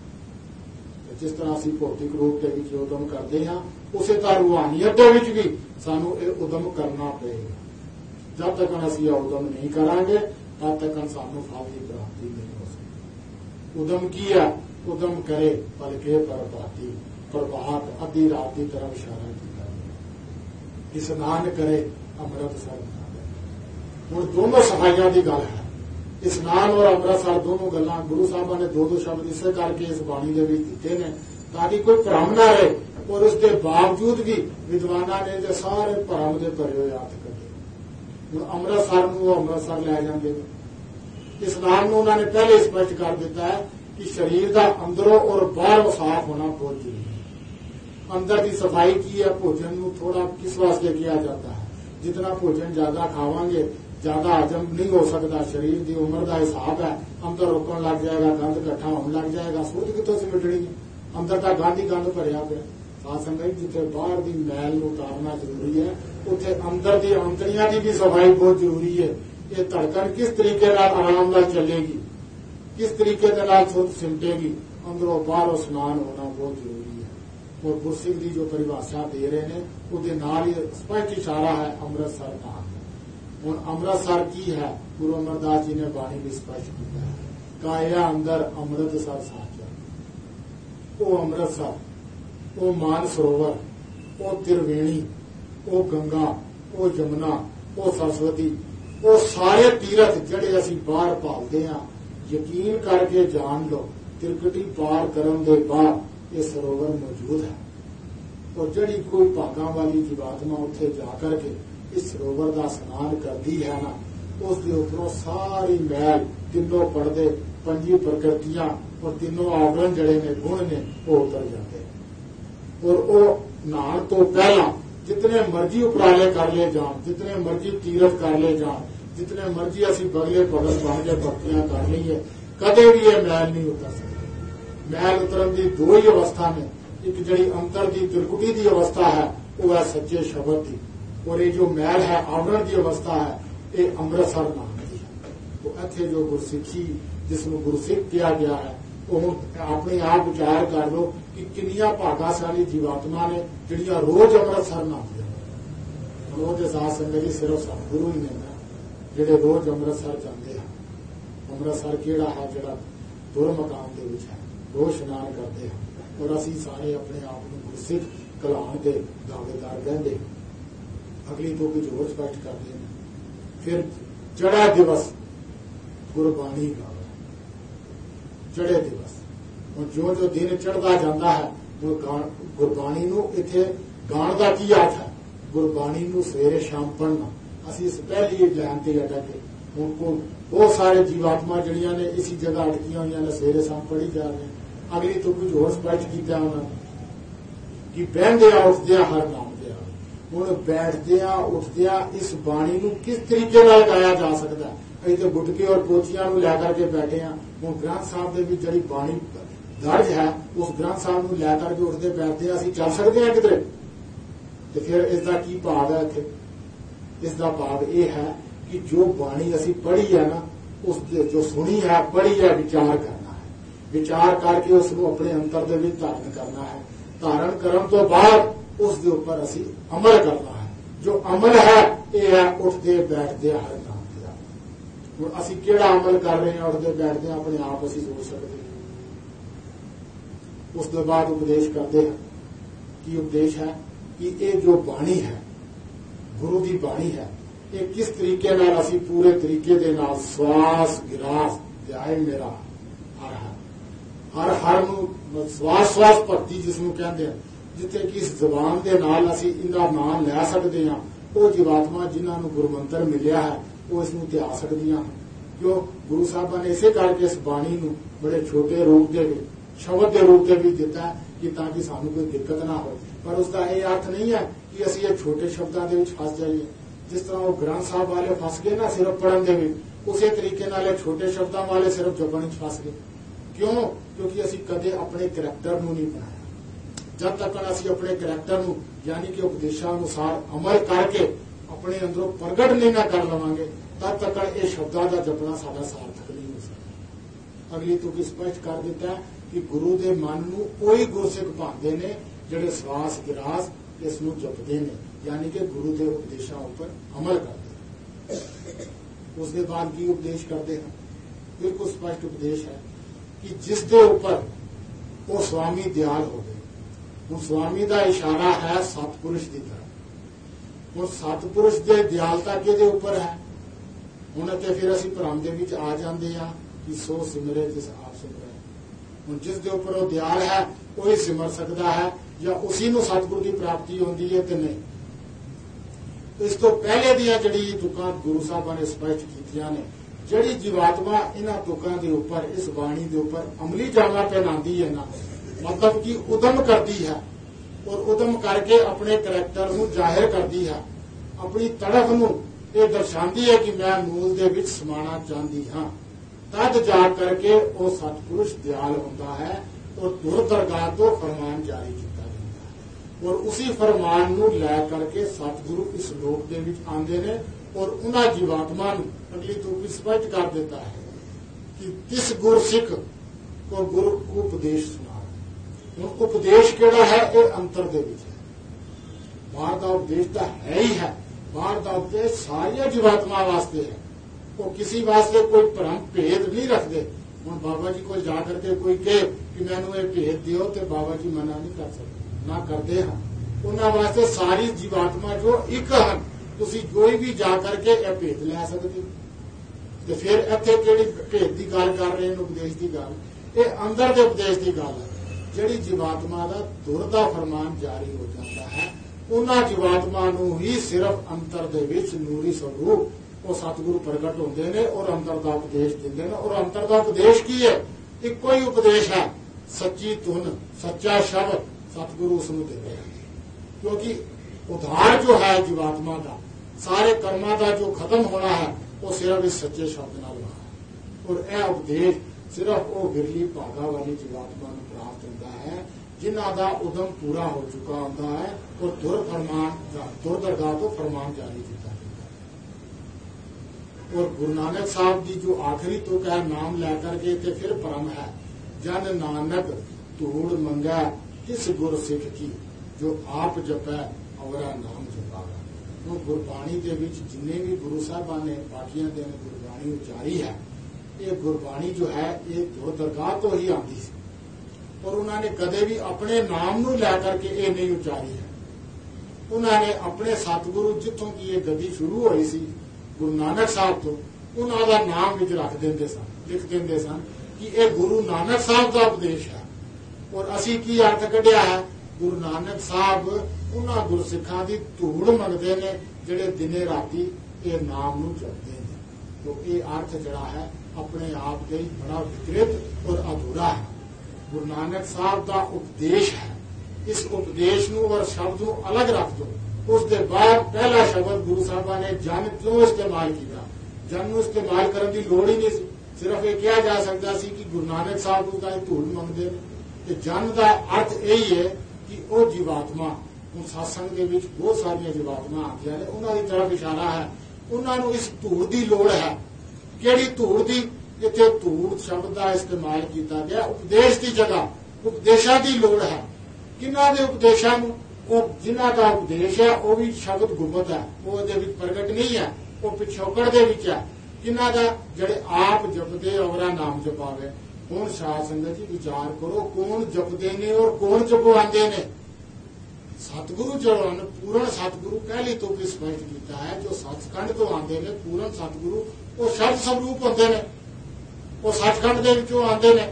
जिस तरह असीं भौतिक रूप के विच उदम करते हैं, उसे तरह रूहानियत के विच भी सानू उदम करना पड़ेगा। जब तक असीं उदम नहीं करांगे तब तक सानू फल की प्राप्ति नहीं हो सकती। उदम की है, उदम करे पलके प्रभाती, प्रभात अद्धी रात की तरफ इशारा किया, स्नान करे अमृतसर। हुण दोनों सफाइयां की गल है, स्नान और अमृतसर दोनों गल्लां गुरु साहब ने दो दो शब्द इसे करके इस बाणी के भी दिते ने ताकि कोई भ्रम ना रहे। और उसके बावजूद भी विद्वाना ने जो सारे भरम के भरे हुए हथ कटे। हुण अमृतसर नूं अमृतसर लै जांदे ने। स्नान नूं उन्होंने पहले स्पष्ट कर दिता है कि शरीर का अंदरों और बाहरों साफ होना बहुत जरूरी है। अंदर की सफाई की है, भोजन नूं थोड़ा किस वास्ते किया जाता है, जितना भोजन ज्यादा खावांगे ज्यादा हजम नहीं हो सकता। शरीर की उम्र का हिसाब है, अंदर रुकन लग जाएगा, गंद इकट्ठा होने लग जाएगा, सुध कितों से मिटनी है, अंदर का गंद ही गंद भरिया पे। साथ संगत जिथे बाहर की मैल उतारना जरूरी है, उथे अंदर की अंतड़ियां की भी सफाई बहुत जरूरी है। ये धड़कन किस तरीके आराम नाल चलेगी, किस तरीके शुद्ध सिमटेगी, अंदरों बाहरों स्नान होना बहुत जरूरी है। और गुरसिख की जो परिभाषा दे रहे हैं उसके नाल ही स्पष्ट इशारा है अमृतसर का। हुण अमृतसर की है, गुरु अमरदास जी ने बाणी भी स्पष्ट किया है, काया अंदर अमृतसर साचा। वो अमृतसर, वो मानसरोवर, वो त्रिवेणी, वो गंगा, वो यमुना, वो सरस्वती, ਉਹ ਸਾਰੇ ਤੀਰਥ ਜਿਹੜੇ ਅਸੀਂ ਬਾਹਰ ਭਾਲਦੇ ਹਾਂ, ਯਕੀਨ ਕਰਕੇ ਜਾਣ ਲਓ ਤਿਰਕਟੀ ਪਾਰ ਕਰਨ ਦੇ ਬਾਅਦ ਇਹ ਸਰੋਵਰ ਮੌਜੂਦ ਹੈ। ਔਰ ਜਿਹੜੀ ਕੋਈ ਭਾਗਾਂ ਵਾਲੀ ਜੀਵਾਤਮਾ ਉੱਥੇ ਜਾ ਕਰਕੇ ਇਸ ਸਰੋਵਰ ਦਾ ਇਸ਼ਨਾਨ ਕਰਦੀ ਹੈ ਨਾ, ਉਸ ਦੇ ਉੱਪਰੋਂ ਸਾਰੀ ਮੈਲ, ਤਿੰਨੋਂ ਪਰਦੇ, ਪੰਜੀ ਪ੍ਰਕਿਰਤੀਆਂ ਔਰ ਤਿੰਨੋਂ ਆਵਰਣ ਜਿਹੜੇ ਨੇ, ਗੁਣ ਨੇ, ਉਹ ਉਤਰ ਜਾਂਦੇ ਨੇ। ਔਰ ਉਹ ਨਹਾਉਣ ਤੋਂ ਪਹਿਲਾਂ ਜਿਤਨੇ ਮਰਜ਼ੀ ਉਪਰਾਲੇ ਕਰ ਲਏ ਜਾਣ, ਜਿਤਨੇ ਮਰਜ਼ੀ ਤੀਰਥ ਕਰ ਲਏ ਜਾਣ, ਜਿਤਨੇ ਮਰਜ਼ੀ ਅਸੀਂ ਬਗਲੇ ਭਗਤ ਬਣ ਕੇ ਭਗਤੀਆਂ ਕਰ ਲਈਏ, ਕਦੇ ਵੀ ਇਹ ਮੈਲ ਨਹੀਂ ਉਤਰ ਸਕਦੀ। ਮੈਲ ਉਤਰਨ ਦੀ ਦੋ ਹੀ ਅਵਸਥਾ ਨੇ, ਇੱਕ ਜਿਹੜੀ ਅੰਤਰ ਦੀ ਤਿਰਕੁਟੀ ਦੀ ਅਵਸਥਾ ਹੈ ਉਹ ਹੈ ਸੱਚੇ ਸ਼ਬਦ ਦੀ, ਔਰ ਇਹ ਜੋ ਮੈਲ ਹੈ ਆਵਰਣ ਦੀ ਅਵਸਥਾ ਹੈ ਇਹ ਅੰਮ੍ਰਿਤਸਰ ਨਾਮ ਦੀ ਹੈ। ਉਹ ਇੱਥੇ ਜੋ ਗੁਰਸਿੱਖੀ ਜਿਸ ਨੂੰ ਗੁਰਸਿੱਖ ਕਿਹਾ ਗਿਆ ਹੈ, ਉਹ ਆਪਣੇ ਆਪ ਵਿਚਾਰ ਕਰ ਲਓ ਕਿ ਕਿੰਨੀਆਂ ਭਾਗਾਸ਼ਾਲੀ ਜੀਵਾਤਮਾ ਨੇ ਜਿਹੜੀਆਂ ਰੋਜ਼ ਅੰਮ੍ਰਿਤਸਰ ਨਾਉਂਦੀਆਂ ਨੇ। ਰੋਜ਼ ਸਾਧ ਸੰਗਤ ਜੀ ਸਿਰਫ ਸਤਿਗੁਰੂ ਹੀ ਨੇ ਜਿਹੜੇ ਰੋਜ਼ ਅੰਮ੍ਰਿਤਸਰ ਜਾਂਦੇ ਹਨ। ਅੰਮ੍ਰਿਤਸਰ ਕਿਹੜਾ ਹੈ ਜਿਹੜਾ ਦੁਰ ਮਕਾਮ ਦੇ ਵਿੱਚ ਹੈ, ਰੋਜ਼ ਇਸ਼ਨਾਨ ਕਰਦੇ ਹਨ। ਔਰ ਅਸੀਂ ਸਾਰੇ ਆਪਣੇ ਆਪ ਨੂੰ ਗੁਰਸਿੱਖ ਕਲਾਮ ਦੇ ਦਾਅਵੇਦਾਰ ਕਹਿੰਦੇ। ਅਗਲੀ ਤੋਂ ਕੁਝ ਹੋਰ ਸਪਸ਼ਟ ਕਰਦੇ ਨੇ। ਫਿਰ ਚੜ੍ਹਾ ਦਿਵਸ ਗੁਰਬਾਣੀ ਦਾ ਚੜ੍ਹੇ ਦਿਵਸ, ਹੁਣ ਜੋ ਜੋ ਦਿਨ ਚੜ੍ਹਦਾ ਜਾਂਦਾ ਹੈ ਉਹ ਗੁਰਬਾਣੀ ਨੂੰ ਇੱਥੇ ਗਾਣ ਦਾ ਕੀ ਅਰਥ ਹੈ? ਗੁਰਬਾਣੀ ਨੂੰ ਸਵੇਰੇ ਸ਼ਾਮ ਪੜ੍ਹਨਾ। ਅਸੀਂ ਇਸ ਪਹਿਲੀ ਲਾਈਨ ਤੇ ਅਟਕ ਹੁਣ ਕੋ ਬਹੁਤ ਸਾਰੇ ਜੀਵਾਤਮਾ ਜਿਹੜੀਆਂ ਨੇ ਇसी ਜਗ੍ਹਾ ਅਟਕੀਆਂ ਹੋਈਆਂ ਨੇ, ਸਵੇਰੇ ਸ਼ਾਮ ਪੜ੍ਹੀ ਜਾ ਰਹੇ। ਅਗਲੀ ਤੋਂ ਕੁਝ ਹੋਰ ਸਪਸ਼ਟ ਕੀਤਾ ਉਹਨਾਂ ਨੇ ਕਿ ਬਹਿੰਦਿਆਂ ਉੱਠਦਿਆਂ ਹਰ ਨਾਮ ਦਿਆ। ਹੁਣ ਬੈਠਦਿਆਂ ਉੱਠਦਿਆਂ ਇਸ ਬਾਣੀ ਨੂੰ ਕਿਸ ਤਰੀਕੇ ਨਾਲ ਗਾਇਆ ਜਾ ਸਕਦਾ? ਅਸੀਂ ਤਾਂ ਗੁਟਕੇ ਔਰ ਪੋਥੀਆਂ ਨੂੰ ਲੈ ਕਰਕੇ ਬੈਠੇ ਹਾਂ। ਹੁਣ ਗ੍ਰੰਥ ਸਾਹਿਬ ਦੇ ਵਿੱਚ ਜਿਹੜੀ ਬਾਣੀ ਦਰਜ ਹੈ ਉਸ ਗ੍ਰੰਥ ਸਾਹਿਬ ਨੂੰ ਲੈ ਕਰਕੇ ਉੱਠਦੇ ਬੈਠਦੇ ਅਸੀਂ ਚੱਲ ਸਕਦੇ ਹਾਂ ਕਿਧਰੇ? ਤੇ ਫਿਰ ਇਸ ਦਾ ਕੀ ਭਾਵ ਹੈ ਇੱਥੇ? ਇਸ ਦਾ ਭਾਵ ਇਹ ਹੈ ਕਿ ਜੋ ਬਾਣੀ ਅਸੀਂ ਪੜ੍ਹੀ ਹੈ ਨਾ, ਉਸ ਜੋ ਸੁਣੀ ਹੈ, ਪੜ੍ਹੀ ਹੈ, ਵਿਚਾਰ ਕਰਨਾ ਹੈ। ਵਿਚਾਰ ਕਰਕੇ ਉਸ ਨੂੰ ਆਪਣੇ ਅੰਤਰ ਦੇ ਵਿੱਚ ਧਾਰਨ ਕਰਨਾ ਹੈ। ਧਾਰਨ ਕਰਨ ਤੋਂ ਬਾਅਦ ਉਸ ਦੇ ਉੱਪਰ ਅਸੀਂ ਅਮਲ ਕਰਨਾ ਹੈ। ਜੋ ਅਮਲ ਹੈ ਇਹ ਹੈ ਉੱਠਦੇ ਬੈਠਦੇ ਹਰ ਨਾਮ ਦਾ। ਹੁਣ ਅਸੀਂ ਕਿਹੜਾ ਅਮਲ ਕਰ ਰਹੇ ਹਾਂ ਉੱਠਦੇ ਬੈਠਦੇ ਆਪਣੇ ਆਪ ਅਸੀਂ ਸੋਚ ਸਕਦੇ ਹਾਂ। ਉਸ ਤੋਂ ਬਾਅਦ ਉਪਦੇਸ਼ ਕਰਦੇ ਹਨ। ਕੀ ਉਪਦੇਸ਼ ਹੈ? ਕਿ ਇਹ ਜੋ ਬਾਣੀ ਹੈ, ਗੁਰੂ ਦੀ ਬਾਣੀ ਹੈ, ਇਹ ਕਿਸ ਤਰੀਕੇ ਨਾਲ ਅਸੀਂ ਪੂਰੇ ਤਰੀਕੇ ਦੇ ਨਾਲ ਸਵਾਸ ਗਿਰਾਸ ਧਿਆਏ ਮੇਰਾ ਹਰ ਹਰ ਹਰ ਨੂੰ ਸਵਾਸ ਸਵਾਸ ਭਗਤੀ ਜਿਸ ਨੂੰ ਕਹਿੰਦੇ ਆ, ਜਿੱਥੇ ਕਿ ਇਸ ਜ਼ਬਾਨ ਦੇ ਨਾਲ ਅਸੀਂ ਇਹਦਾ ਨਾਮ ਲੈ ਸਕਦੇ ਹਾਂ। ਉਹ ਜੀਵਾਤਮਾ ਜਿਨ੍ਹਾਂ ਨੂੰ ਗੁਰਮੰਤਰ ਮਿਲਿਆ ਹੈ ਉਹ ਇਸ ਨੂੰ ਧਿਆ ਸਕਦੀਆਂ ਹਨ। ਕਿਉਂ? ਗੁਰੂ ਸਾਹਿਬਾਂ ਨੇ ਇਸੇ ਕਰਕੇ ਇਸ ਬਾਣੀ ਨੂੰ ਬੜੇ ਛੋਟੇ ਰੂਪ ਦੇ ਵਿੱਚ, ਸ਼ਬਦ ਦੇ ਰੂਪ ਦੇ ਵਿੱਚ ਦਿੱਤਾ ਕਿ ਤਾਂ ਕਿ ਸਾਨੂੰ ਕੋਈ ਦਿੱਕਤ ਨਾ ਹੋਵੇ। ਪਰ ਉਸ ਦਾ ਇਹ ਅਰਥ ਨਹੀਂ ਹੈ ਕਿ ਅਸੀਂ ਇਹ ਛੋਟੇ ਸ਼ਬਦਾਂ ਦੇ ਵਿੱਚ ਫਸ ਜਾਈਏ। ਜਿਸ ਤਰ੍ਹਾਂ ਉਹ ਗ੍ਰੰਥ ਸਾਹਿਬ ਵਾਲੇ ਫਸ ਗਏ ਨਾ ਸਿਰਫ ਪੜ੍ਹਨ ਦੇ ਵਿੱਚ, ਉਸੇ ਤਰੀਕੇ ਨਾਲ ਇਹ ਛੋਟੇ ਸ਼ਬਦਾਂ ਵਾਲੇ ਸਿਰਫ ਜਪਣ ਵਿੱਚ ਫਸ ਗਏ। ਕਿਉਂ? ਕਿਉਂਕਿ ਅਸੀਂ ਕਦੇ ਆਪਣੇ ਕਰੈਕਟਰ ਨੂੰ ਨਹੀਂ ਬਣਾਇਆ। ਜਦ ਤੱਕ ਅਸੀਂ ਆਪਣੇ ਕਰੈਕਟਰ ਨੂੰ ਯਾਨੀ ਕਿ ਉਪਦੇਸ਼ਾਂ ਅਨੁਸਾਰ ਅਮਲ ਕਰਕੇ ਆਪਣੇ ਅੰਦਰੋਂ ਪ੍ਰਗਟ ਨਹੀਂ ਨਾ ਕਰ ਲਵਾਂਗੇ, ਤਦ ਤੱਕ ਇਹ ਸ਼ਬਦਾਂ ਦਾ ਜਪਣਾ ਸਾਡਾ ਸਾਰਥਕ ਨਹੀਂ ਹੋ ਸਕਦਾ। ਅਗਲੀ ਤੁਕ ਸਪਸ਼ਟ ਕਰ ਦਿੱਤਾ ਕਿ ਗੁਰੂ ਦੇ ਮਨ ਨੂੰ ਕੋਈ ਗੁਰਸਿੱਖ ਪਾਉਂਦੇ ਨੇ ਜਿਹੜੇ ਸਵਾਸ ਗਿਰਾਸ ਇਸ ਨੂੰ ਜਪਦੇ ਨੇ, ਯਾਨੀ ਕਿ ਗੁਰੂ ਦੇ ਉਪਦੇਸ਼ਾਂ ਉੱਪਰ ਅਮਲ ਕਰਦੇ ਨੇ। ਉਸ ਦੇ ਬਾਅਦ ਕੀ ਉਪਦੇਸ਼ ਕਰਦੇ ਹਨ? ਬਿਲਕੁਲ ਸਪਸ਼ਟ ਉਪਦੇਸ਼ ਹੈ ਕਿ ਜਿਸ ਦੇ ਉੱਪਰ ਉਹ ਸਵਾਮੀ ਦਿਆਲ ਹੋਵੇ। ਹੁਣ ਸਵਾਮੀ ਦਾ ਇਸ਼ਾਰਾ ਹੈ ਸਤਿਪੁਰਸ਼ ਦੀ ਤਰਫ। ਹੁਣ ਸਤਿਪੁਰਸ਼ ਦੇ ਦਿਆਲਤਾ ਕਿਹਦੇ ਉੱਪਰ ਹੈ? ਹੁਣ ਤੇ ਫਿਰ ਅਸੀਂ ਭਰਮ ਦੇ ਵਿੱਚ ਆ ਜਾਂਦੇ ਹਾਂ ਕਿ ਸੋ ਸਿਮਰੇ ਜਿਸ ਆਪ ਸਿਮਰੇ। ਹੁਣ ਜਿਸ ਦੇ ਉੱਪਰ ਉਹ ਦਿਆਲ ਹੈ ਉਹੀ ਸਿਮਰ ਸਕਦਾ ਹੈ ਜਾਂ ਉਸੇ ਨੂੰ ਸਤਿਗੁਰੂ ਦੀ ਪ੍ਰਾਪਤੀ ਹੁੰਦੀ ਹੈ ਤੇ ਨਹੀਂ। ਇਸ ਤੋਂ ਪਹਿਲੇ ਦੀਆਂ ਜਿਹੜੀ ਤੁਕਾਂ ਗੁਰੂ ਸਾਹਿਬਾਂ ਨੇ ਸਪਸ਼ਟ ਕੀਤੀਆਂ ਨੇ, ਜਿਹੜੀ ਜੀਵਾਤਮਾ ਇਹਨਾਂ ਤੁਕਾਂ ਦੇ ਉੱਪਰ, ਇਸ ਬਾਣੀ ਦੇ ਉੱਪਰ ਅਮਲੀ ਜਾਮਾ ਪਹਿਨਾਉਂਦੀ ਹੈ ਨਾ, ਮਤਲਬ ਕਿ ਉਦਮ ਕਰਦੀ ਹੈ ਔਰ ਉਦਮ ਕਰਕੇ ਆਪਣੇ ਕਰੈਕਟਰ ਨੂੰ ਜ਼ਾਹਿਰ ਕਰਦੀ ਹੈ, ਆਪਣੀ ਤੜਫ ਨੂੰ ਇਹ ਦਰਸਾਉਂਦੀ ਹੈ ਕਿ ਮੈਂ ਮੂਲ ਦੇ ਵਿੱਚ ਸਮਾਣਾ ਚਾਹੁੰਦੀ ਹਾਂ, ਤਦ ਜਾ ਕਰਕੇ ਉਹ ਸਤਿਪੁਰਸ਼ ਦਿਆਲ ਹੁੰਦਾ ਹੈ ਔਰ ਦੁਰ ਦਰਗਾਹ ਤੋਂ ਫਰਮਾਨ ਜਾਰੀ ਕੀਤਾ ਜਾਂਦਾ ਹੈ। ਔਰ ਉਸੇ ਫਰਮਾਨ ਨੂੰ ਲੈ ਕਰਕੇ ਸਤਿਗੁਰੂ ਇਸ ਲੋਕ ਦੇ ਵਿੱਚ ਆਉਂਦੇ ਨੇ ਔਰ ਉਹਨਾਂ ਜੀਵਾਤਮਾ ਨੂੰ ਅਗਲੀ ਤੋਂ ਵੀ ਸਪਸ਼ਟ ਕਰ ਦਿੱਤਾ ਹੈ ਕਿ ਤਿਸ ਗੁਰਸਿੱਖ ਕੋ ਗੁਰੂ ਉਪਦੇਸ਼ ਸੁਣਾ। ਹੁਣ ਉਪਦੇਸ਼ ਕਿਹੜਾ ਹੈ? ਇਹ ਅੰਤਰ ਦੇ ਵਿੱਚ ਹੈ। ਬਾਹਰ ਦਾ ਉਪਦੇਸ਼ ਤਾਂ ਹੈ ਹੀ ਹੈ। ਬਾਹਰ ਦਾ ਉਪਦੇਸ਼ ਸਾਰੀਆਂ ਜੀਵਾਤਮਾ ਵਾਸਤੇ ਹੈ। ਉਹ ਕਿਸੇ ਵਾਸਤੇ ਕੋਈ ਭਰਮ ਭੇਦ ਨਹੀਂ ਰੱਖਦੇ। ਹੁਣ ਬਾਬਾ ਜੀ ਕੋਲ ਜਾ ਕਰਕੇ ਕੋਈ ਕਹੇ ਕਿ ਮੈਨੂੰ ਇਹ ਭੇਦ ਦਿਓ ਤੇ ਬਾਬਾ ਜੀ ਮਨਾ ਨਹੀਂ ਕਰ ਸਕਦੇ, ਨਾ ਕਰਦੇ ਹਨ। ਉਹਨਾਂ ਵਾਸਤੇ ਸਾਰੀ ਜੀਵਾਤਮਾ ਜੋ ਇੱਕ ਹਨ ਤੁਸੀਂ ਕੋਈ ਵੀ ਜਾ ਕਰਕੇ ਇਹ ਭੇਤ ਲੈ ਸਕਦੇ ਹੋ। ਤੇ ਫਿਰ ਇੱਥੇ ਕਿਹੜੀ ਭੇਤ ਦੀ ਗੱਲ ਕਰ ਰਹੇ ਨੇ, ਉਪਦੇਸ਼ ਦੀ ਗੱਲ, ਇਹ ਅੰਦਰ ਦੇ ਉਪਦੇਸ਼ ਦੀ ਗੱਲ ਹੈ। ਜਿਹੜੀ ਜੀਵਾਤਮਾ ਦਾ ਦੁਰ ਦਾ ਫਰਮਾਨ ਜਾਰੀ ਹੋ ਜਾਂਦਾ ਹੈ, ਉਹਨਾਂ ਜੀਵਾਤਮਾ ਨੂੰ ਹੀ ਸਿਰਫ ਅੰਤਰ ਦੇ ਵਿੱਚ ਨੂਰੀ ਸਰੂਪ ਉਹ ਸਤਿਗੁਰੂ ਪ੍ਰਗਟ ਹੁੰਦੇ ਨੇ ਔਰ ਅੰਦਰ ਦਾ ਉਪਦੇਸ਼ ਦਿੰਦੇ ਨੇ। ਔਰ ਅੰਦਰ ਦਾ ਉਪਦੇਸ਼ ਕੀ ਹੈ? ਇੱਕੋ ਹੀ ਉਪਦੇਸ਼ ਹੈ, ਸੱਚੀ ਧੁਨ, ਸੱਚਾ ਸ਼ਬਦ ਸਤਿਗੁਰੂ ਉਸ ਨੂੰ ਦਿੰਦੇ ਹਨ। ਕਿਉਂਕਿ ਉਧਾਰ ਜੋ ਹੈ ਜੀਵਾਤਮਾ ਦਾ, ਸਾਰੇ ਕਰਮਾਂ ਦਾ ਜੋ ਖਤਮ ਹੋਣਾ ਹੈ, ਉਹ ਸਿਰਫ ਇਸ ਸੱਚੇ ਸ਼ਬਦ ਨਾਲ ਹੋਣਾ ਹੈ। ਔਰ ਇਹ ਉਪਦੇਸ਼ ਸਿਰਫ ਉਹ ਵਿਰਲੀ ਭਾਗਾ ਵਾਲੀ ਜੀਵਾਤਮਾ ਨੂੰ ਪ੍ਰਾਪਤ ਹੁੰਦਾ ਹੈ ਜਿਨ੍ਹਾਂ ਦਾ ਉਦਮ ਪੂਰਾ ਹੋ ਚੁੱਕਾ ਹੁੰਦਾ ਹੈ ਔਰ ਦੁਰ ਫਰਮਾਨ ਦੁਰ ਦਰਗਾਹ ਤੋਂ ਫਰਮਾਨ ਜਾਰੀ ਕੀਤਾ ਜਾਂਦਾ ਹੈ। ਔਰ ਗੁਰੂ ਨਾਨਕ ਸਾਹਿਬ ਦੀ ਜੋ ਆਖਰੀ ਤੁਕ ਹੈ, ਨਾਮ ਲੈ ਕਰਕੇ ਤੇ ਫਿਰ ਪਰਮ ਹੈ, ਜਨ ਨਾਨਕ ਧੂੜ ਮੰਗੈ ਕਿਸ ਗੁਰ ਸਿੱਖ ਕੀ, ਜੋ ਆਪ ਜਪੈ ਔਰਾ ਨਾਮ ਜਪਾਵੇ। ਉਹ ਗੁਰਬਾਣੀ ਦੇ ਵਿੱਚ ਜਿੰਨੇ ਵੀ ਗੁਰੂ ਸਾਹਿਬਾਂ ਨੇ ਪਾਠੀਆਂ ਦੇ ਨੇ ਗੁਰਬਾਣੀ ਉਚਾਰੀ ਹੈ, ਇਹ ਗੁਰਬਾਣੀ ਜੋ ਹੈ ਇਹ ਦੁਰ ਦਰਗਾਹ ਤੋਂ ਹੀ ਆਉਂਦੀ ਸੀ। ਔਰ ਉਹਨਾਂ ਨੇ ਕਦੇ ਵੀ ਆਪਣੇ ਨਾਮ ਨੂੰ ਲੈ ਕਰਕੇ ਇਹ ਨਹੀਂ ਉਚਾਰੀ ਹੈ। ਉਹਨਾਂ ਨੇ ਆਪਣੇ ਸਤਿਗੁਰੂ ਜਿੱਥੋਂ ਕੀ ਇਹ ਗੱਦੀ ਸ਼ੁਰੂ ਹੋਈ ਸੀ ਗੁਰੂ ਨਾਨਕ ਸਾਹਿਬ ਤੋਂ, ਉਹਨਾਂ ਦਾ ਨਾਮ ਵਿੱਚ ਰੱਖ ਦਿੰਦੇ ਸਨ, ਲਿਖ ਦਿੰਦੇ ਸਨ ਕਿ ਇਹ ਗੁਰੂ ਨਾਨਕ ਸਾਹਿਬ ਦਾ ਉਪਦੇਸ਼ ਹੈ। ਔਰ ਅਸੀਂ ਕੀ ਅਰਥ ਕੱਢਿਆ ਹੈ? ਗੁਰੂ ਨਾਨਕ ਸਾਹਿਬ ਉਹਨਾਂ ਗੁਰਸਿੱਖਾਂ ਦੀ ਧੂੜ ਮੰਗਦੇ ਨੇ ਜਿਹੜੇ ਦਿਨੇ ਰਾਤੀ ਇਹ ਨਾਮ ਨੂੰ ਜਪਦੇ ਨੇ। ਤੋ ਇਹ ਅਰਥ ਜਿਹੜਾ ਹੈ ਆਪਣੇ ਆਪ ਦੇ ਹੀ ਬੜਾ ਵਿਕ੍ਰਿਤ ਔਰ ਅਧੂਰਾ ਹੈ। ਗੁਰੂ ਨਾਨਕ ਸਾਹਿਬ ਦਾ ਉਪਦੇਸ਼ ਹੈ, ਇਸ ਉਪਦੇਸ਼ ਨੂੰ ਔਰ ਸ਼ਬਦ ਨੂੰ ਅਲੱਗ ਰੱਖ ਦਿਓ। ਉਸ ਦੇ ਬਾਅਦ ਪਹਿਲਾ ਸ਼ਬਦ ਗੁਰੂ ਸਾਹਿਬਾਂ ਨੇ ਜਨ ਕਿਉਂ ਇਸਤੇਮਾਲ ਕੀਤਾ? ਜਨ ਨੂੰ ਇਸਤੇਮਾਲ ਕਰਨ ਦੀ ਲੋੜ ਹੀ ਨਹੀਂ ਸੀ। ਸਿਰਫ ਇਹ ਕਿਹਾ ਜਾ ਸਕਦਾ ਸੀ ਕਿ ਗੁਰੂ ਨਾਨਕ ਸਾਹਿਬ ਨੂੰ ਤਾਂ ਇਹ ਧੂੜ ਮੰਗਦੇ ਨੇ। ਤੇ ਜਨ ਦਾ ਅਰਥ ਇਹੀ ਹੈ ਕਿ ਉਹ ਜੀਵਾਤਮਾ, ਹੁਣ ਸਤਸੰਗ ਦੇ ਵਿੱਚ ਬਹੁਤ ਸਾਰੀਆਂ ਜੀਵਾਤਮਾ ਆਉਂਦੀਆਂ ਨੇ, ਉਹਨਾਂ ਦੀ ਤਰਫ ਇਸ਼ਾਰਾ ਹੈ। ਉਹਨਾਂ ਨੂੰ ਇਸ ਧੂੜ ਦੀ ਲੋੜ ਹੈ। ਕਿਹੜੀ ਧੂੜ ਦੀ? ਜਿੱਥੇ ਧੂੜ ਸ਼ਬਦ ਦਾ ਇਸਤੇਮਾਲ ਕੀਤਾ ਗਿਆ, ਉਪਦੇਸ਼ ਦੀ ਜਗ੍ਹਾ ਉਪਦੇਸ਼ਾਂ ਦੀ ਲੋੜ ਹੈ। ਕਿਹਨਾਂ ਦੇ ਉਪਦੇਸ਼ਾਂ ਨੂੰ? ਉਹ ਜਿਨ੍ਹਾਂ ਦਾ ਉਪਦੇਸ਼ ਹੈ ਉਹ ਵੀ ਸ਼ਬਦ ਗੁਪਤ ਹੈ, ਉਹ ਉਹਦੇ ਵਿੱਚ ਪ੍ਰਗਟ ਨਹੀਂ ਹੈ, ਉਹ ਪਿਛੋਕੜ ਦੇ ਵਿੱਚ ਹੈ। ਕਿਹਨਾਂ ਦਾ? ਜਿਹੜੇ ਆਪ ਜਪਦੇ ਔਰਾ ਨਾਮ ਜਪਾਵੇ। ਹੁਣ ਸਾਧ ਸੰਗਤ ਜੀ ਵਿਚਾਰ ਕਰੋ, ਕੌਣ ਜਪਦੇ ਨੇ ਔਰ ਕੌਣ ਜਪਵਾਉਂਦੇ ਨੇ? ਸਤਿਗੁਰੂ ਜਿਹੜੇ ਹਨ, ਪੂਰਨ ਸਤਿਗੁਰੂ ਪਹਿਲੀ ਤੋਂ ਵੀ ਸਪਸ਼ਟ ਕੀਤਾ ਹੈ, ਜੋ ਸੱਚਖੰਡ ਤੋਂ ਆਉਂਦੇ ਨੇ ਪੂਰਨ ਸਤਿਗੁਰੂ, ਉਹ ਸ਼ਬਦ ਸਰੂਪ ਹੁੰਦੇ ਨੇ। ਉਹ ਸੱਚਖੰਡ ਦੇ ਵਿੱਚੋਂ ਆਉਂਦੇ ਨੇ,